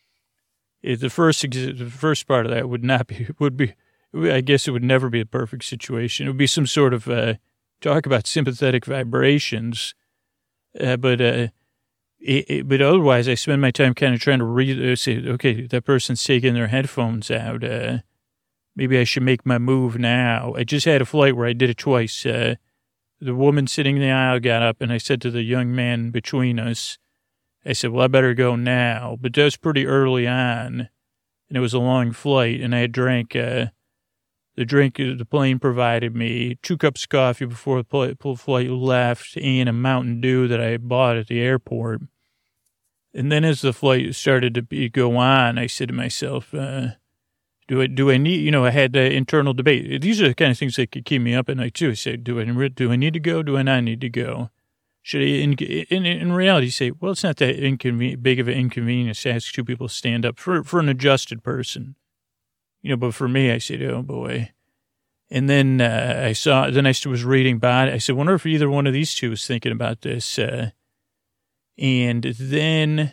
It, the first, the first part of that would not be, would be, I guess it would never be a perfect situation. It would be some sort of, uh, talk about sympathetic vibrations. Uh, but, uh, it, it, but otherwise I spend my time kind of trying to read, uh, say, okay, that person's taking their headphones out, uh, maybe I should make my move now. I just had a flight where I did it twice. Uh, the woman sitting in the aisle got up, and I said to the young man between us, I said, well, I better go now. But that was pretty early on, and it was a long flight, and I had drank uh, the drink the plane provided me, two cups of coffee before the flight left, and a Mountain Dew that I bought at the airport. And then as the flight started to be, go on, I said to myself, uh, Do I, do I need, you know, I had the internal debate. These are the kind of things that could keep me up at night, too. I said, do I, do I need to go? Do I not need to go? Should I, in, in, in reality, say, well, it's not that inconven- big of an inconvenience to ask two people to stand up for, for an adjusted person. You know, but for me, I said, oh, boy. And then uh, I saw, then I was reading body. I said, wonder if either one of these two was thinking about this. Uh, and then...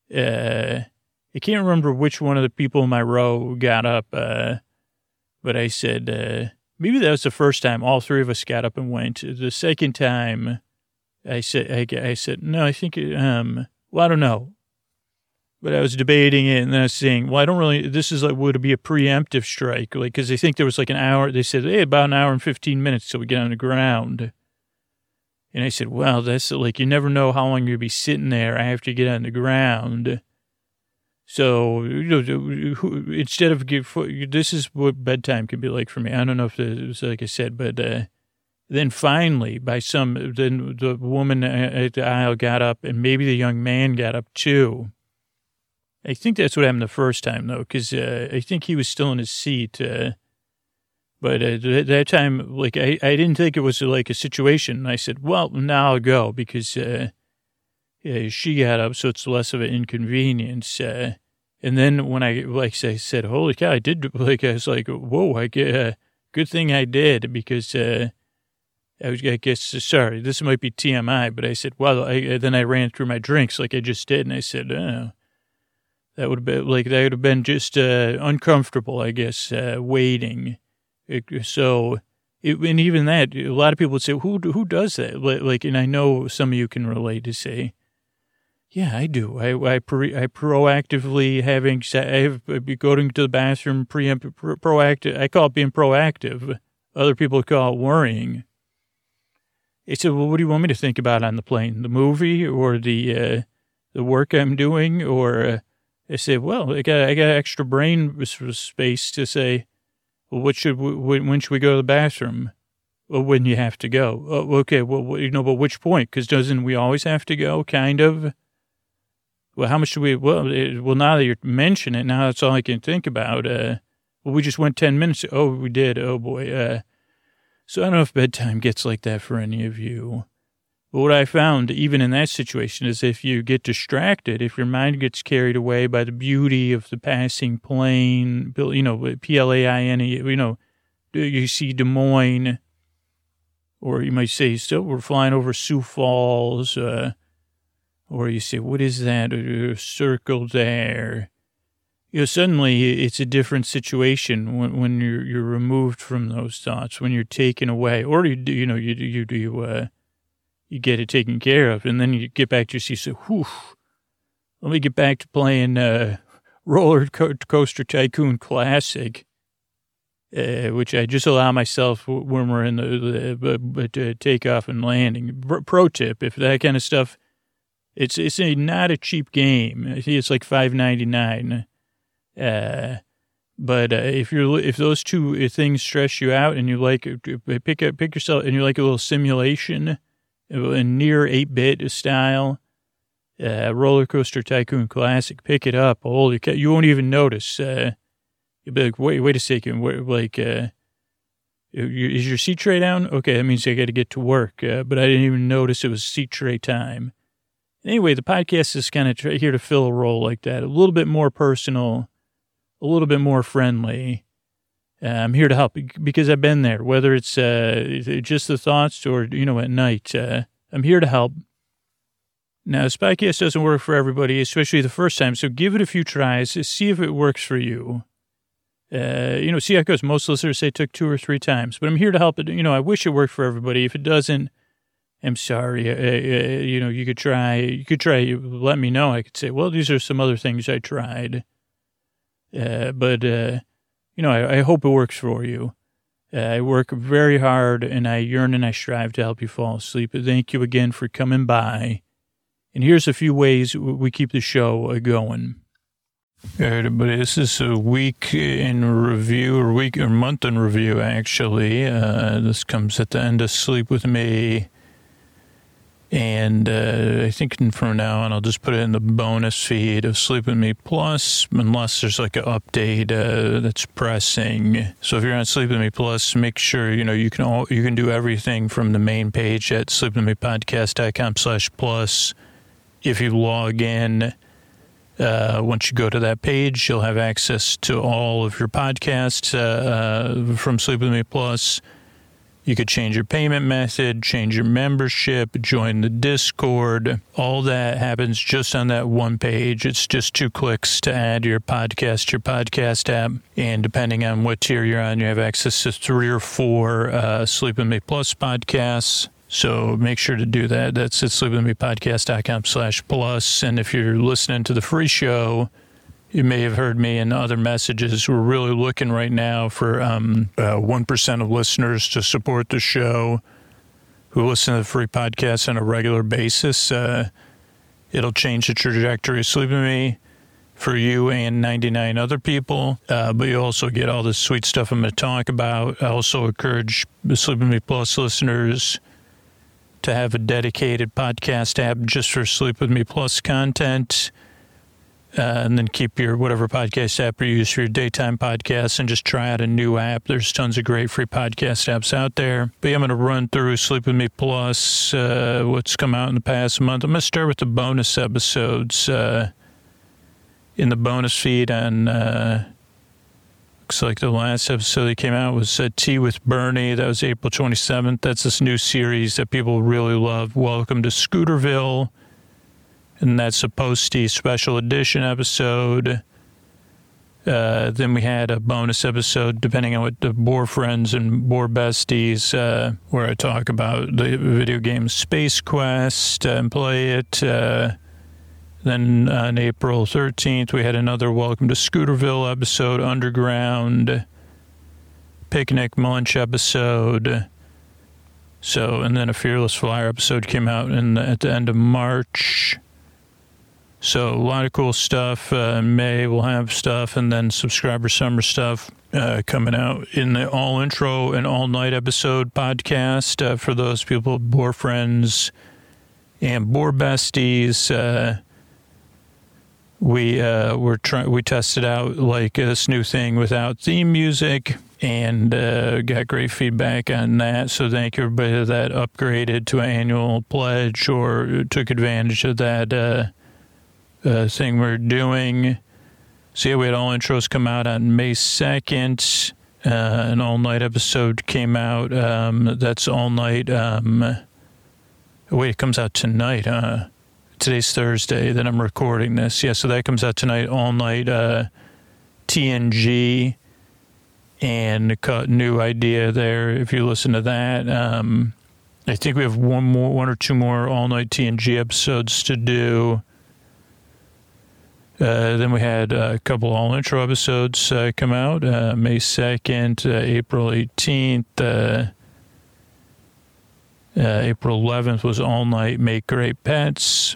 Uh, I can't remember which one of the people in my row got up, uh, but I said, uh, maybe that was the first time all three of us got up and went. The second time, I said, I, I said, no, I think, um, well, I don't know. But I was debating it, and then I was saying, well, I don't really, this is like, would it be a preemptive strike? Like, because I think there was like an hour, they said, hey, about an hour and fifteen minutes till we get on the ground. And I said, well, that's like, you never know how long you'll be sitting there after you get on the ground. So, you know, instead of, this is what bedtime can be like for me. I don't know if it was like I said, but uh, then finally, by some, then the woman at the aisle got up, and maybe the young man got up too. I think that's what happened the first time, though, because uh, I think he was still in his seat. Uh, but uh, th- that time, like, I, I didn't think it was like a situation. I said, well, now I'll go, because uh, yeah, she got up, so it's less of an inconvenience. Uh, and then when I, like I said, holy cow, I did, like, I was like, whoa, I get, uh, good thing I did, because uh, I was, I guess, sorry, this might be T M I, but I said, well, I, then I ran through my drinks like I just did, and I said, oh. That would have been like, that would have been just uh, uncomfortable, I guess, uh, waiting. It, so, it, and even that, a lot of people would say, who who does that? Like, and I know some of you can relate to say, yeah, I do. I I, pre, I proactively having, I have going to the bathroom, preempt, pro, proactive. I call it being proactive. Other people call it worrying. They said, well, what do you want me to think about on the plane? The movie or the uh, the work I'm doing, or uh, I say, well, I got I got extra brain space to say, well, what should we, when should we go to the bathroom? Well, when you have to go. Oh, okay, well, you know, but which point? Because doesn't we always have to go, kind of? Well, how much do we, well, it, well, now that you mention it, now that's all I can think about. Uh, well, we just went ten minutes. Oh, we did. Oh, boy. Uh, so I don't know if bedtime gets like that for any of you. But what I found, even in that situation, is if you get distracted, if your mind gets carried away by the beauty of the passing plane, you know, P L A I N E, you know, you see Des Moines, or you might say, so we're flying over Sioux Falls, uh, or you say, what is that? A circle there. You know, suddenly it's a different situation when, when you're, you're removed from those thoughts, when you're taken away, or you do, you know, you do, you do, uh, you get it taken care of, and then you get back to your seat, so, whew, let me get back to playing uh, Roller Coaster Tycoon Classic, uh, which I just allow myself when we're in the, the, the uh, takeoff and landing. Pro tip, if that kind of stuff, it's it's a, not a cheap game. I think it's like five ninety-nine. Uh, but uh, if you're if those two things stress you out, and you like pick up pick yourself, and you like a little simulation, in near eight-bit style, uh, Roller Coaster Tycoon Classic, pick it up. Holy cow, you won't even notice. Uh, you'll be like, wait, wait a second. Wait, like, uh, is your seat tray down? Okay, that means I got to get to work. Uh, but I didn't even notice it was seat tray time. Anyway, the podcast is kind of try, here to fill a role like that, a little bit more personal, a little bit more friendly. Uh, I'm here to help because I've been there, whether it's uh, just the thoughts or, you know, at night. Uh, I'm here to help. Now, this podcast doesn't work for everybody, especially the first time, so give it a few tries. See if it works for you. Uh, you know, see how it goes. Most listeners say it took two or three times, but I'm here to help it. You know, I wish it worked for everybody. If it doesn't, I'm sorry. Uh, uh, you know, you could try, you could try, let me know. I could say, well, these are some other things I tried. Uh, but, uh, you know, I, I hope it works for you. Uh, I work very hard, and I yearn and I strive to help you fall asleep. Thank you again for coming by. And here's a few ways we keep the show going. All right, everybody, this is a week in review, or week or month in review, actually. Uh, this comes at the end of Sleep With Me. And uh, I think from now on, I'll just put it in the bonus feed of Sleep With Me Plus, unless there's like an update uh, that's pressing. So if you're on Sleep With Me Plus, make sure, you know, you can all, you can do everything from the main page at sleepwithmepodcast.com slash plus. If you log in, uh, once you go to that page, you'll have access to all of your podcasts uh, uh, from Sleep With Me Plus. You could change your payment method, change your membership, join the Discord. All that happens just on that one page. It's just two clicks to add your podcast to your podcast app. And depending on what tier you're on, you have access to three or four uh, Sleep With Me Plus podcasts. So make sure to do that. That's at sleepwithmepodcast.com slash plus. And if you're listening to the free show, you may have heard me in other messages. We're really looking right now for um, uh, one percent of listeners to support the show who listen to the free podcast on a regular basis. Uh, it'll change the trajectory of Sleep With Me for you and ninety-nine other people. Uh, but you also get all the sweet stuff I'm going to talk about. I also encourage the Sleep With Me Plus listeners to have a dedicated podcast app just for Sleep With Me Plus content. Uh, and then keep your whatever podcast app you use for your daytime podcasts and just try out a new app. There's tons of great free podcast apps out there. But yeah, I'm going to run through Sleep With Me Plus, uh, what's come out in the past month. I'm going to start with the bonus episodes. Uh, in the bonus feed on, uh, looks like the last episode that came out was uh, Tea with Bernie. That was April twenty-seventh. That's this new series that people really love. Welcome to Scooterville. And that's a Posty special edition episode. Uh, then we had a bonus episode, depending on what the Boar Friends and Boar Besties, uh, where I talk about the video game Space Quest uh, and play it. Uh, then on April thirteenth, we had another Welcome to Scooterville episode, Underground, Picnic Munch episode. So, and then a Fearless Flyer episode came out in the, at the end of March. So a lot of cool stuff. Uh, in May we'll have stuff, and then subscriber summer stuff uh, coming out in the all intro and all night episode podcast uh, for those people, Boar Friends and Boar Besties. Uh, we uh, we're trying. We tested out like this new thing without theme music, and uh, got great feedback on that. So thank you everybody that upgraded to an annual pledge or took advantage of that. Uh, Uh, thing we're doing. So yeah, we had all intros come out on May second. Uh, an all-night episode came out. Um, that's all night. Um, wait, it comes out tonight. Uh, today's Thursday that I'm recording this. Yeah, so that comes out tonight, all night. Uh, T N G and a new idea there. If you listen to that, um, I think we have one more, one or two more all-night T N G episodes to do. Uh, then we had a couple all-intro episodes uh, come out, uh, May second, uh, April eighteenth. Uh, uh, April eleventh was all-night Make Great Pets.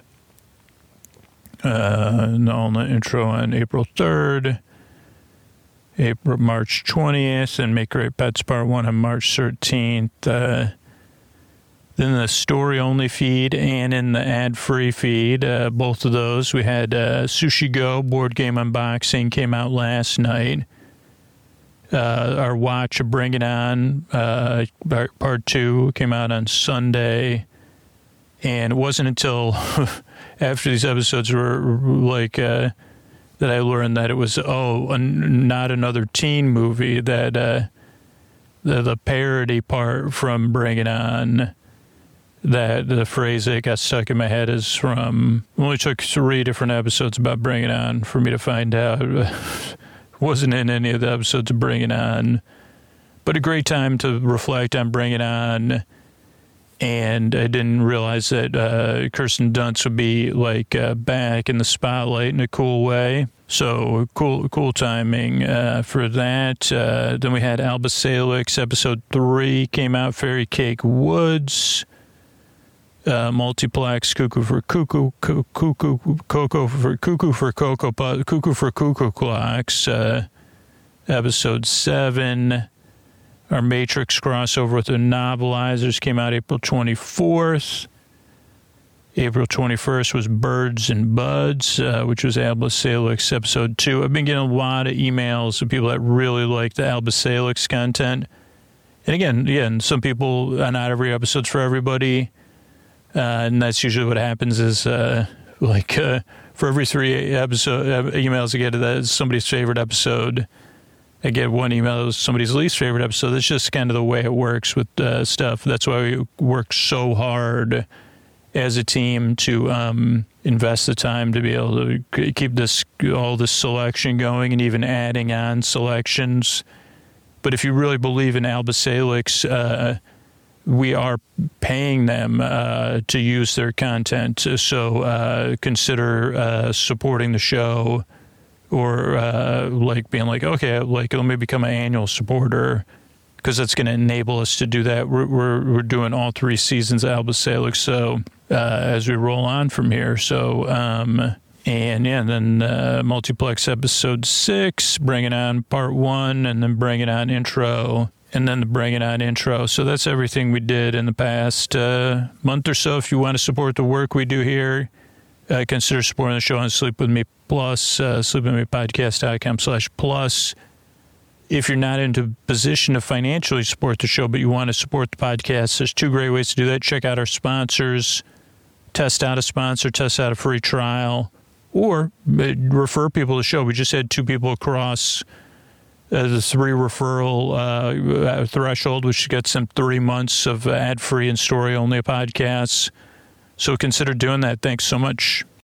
Uh, an all-night intro on April third. April, March twentieth, and Make Great Pets Part one on March thirteenth. Uh, Then the story-only feed and in the ad-free feed, uh, both of those. We had uh, Sushi Go board game unboxing came out last night. Uh, our watch of Bring It On, uh, part two, came out on Sunday. And it wasn't until after these episodes were like uh, that I learned that it was, oh, an, not another teen movie, that uh, the, the parody part from Bring It On. That the phrase that got stuck in my head is from, it only took three different episodes about Bring It On for me to find out. It wasn't in any of the episodes of Bring It On. But a great time to reflect on Bring It On. And I didn't realize that uh, Kirsten Dunst would be like uh, back in the spotlight in a cool way. So cool, cool timing uh, for that. Uh, then we had Alba Salix, episode three came out, Fairy Cake Woods. Uh, multiplex, cuckoo for cuckoo, cuckoo, cocoa for cuckoo for cocoa, cuckoo for cuckoo clocks. Uh, episode seven. Our Matrix crossover with the novelizers came out April twenty-fourth. April twenty-first was Birds and Buds, uh, which was Alba Salix episode two. I've been getting a lot of emails of people that really like the Alba Salix content. And again, yeah, and some people, uh, not every episode's for everybody. Uh, and that's usually what happens is, uh, like, uh, for every three episode uh, emails I get, that's somebody's favorite episode. I get one email that was somebody's least favorite episode. That's just kind of the way it works with uh, stuff. That's why we work so hard as a team to um, invest the time to be able to keep this all this selection going and even adding on selections. But if you really believe in Alba Salix, uh, we are paying them uh, to use their content. So uh, consider uh, supporting the show, or uh, like being like, okay, like let me become an annual supporter, because that's going to enable us to do that. We're, we're we're doing all three seasons of Alba Salix, so uh, as we roll on from here. So um, and yeah, and then uh, multiplex episode six, bringing on part one, and then bringing on intro. And then the Bring It On intro. So that's everything we did in the past uh, month or so. If you want to support the work we do here, uh, consider supporting the show on Sleep With Me Plus, uh, sleepwithmepodcast.com slash plus. If you're not into a position to financially support the show, but you want to support the podcast, there's two great ways to do that. Check out our sponsors. Test out a sponsor. Test out a free trial. Or uh, refer people to the show. We just had two people across Uh, the three referral uh, threshold, which gets them three months of ad-free and story-only podcasts. So consider doing that. Thanks so much.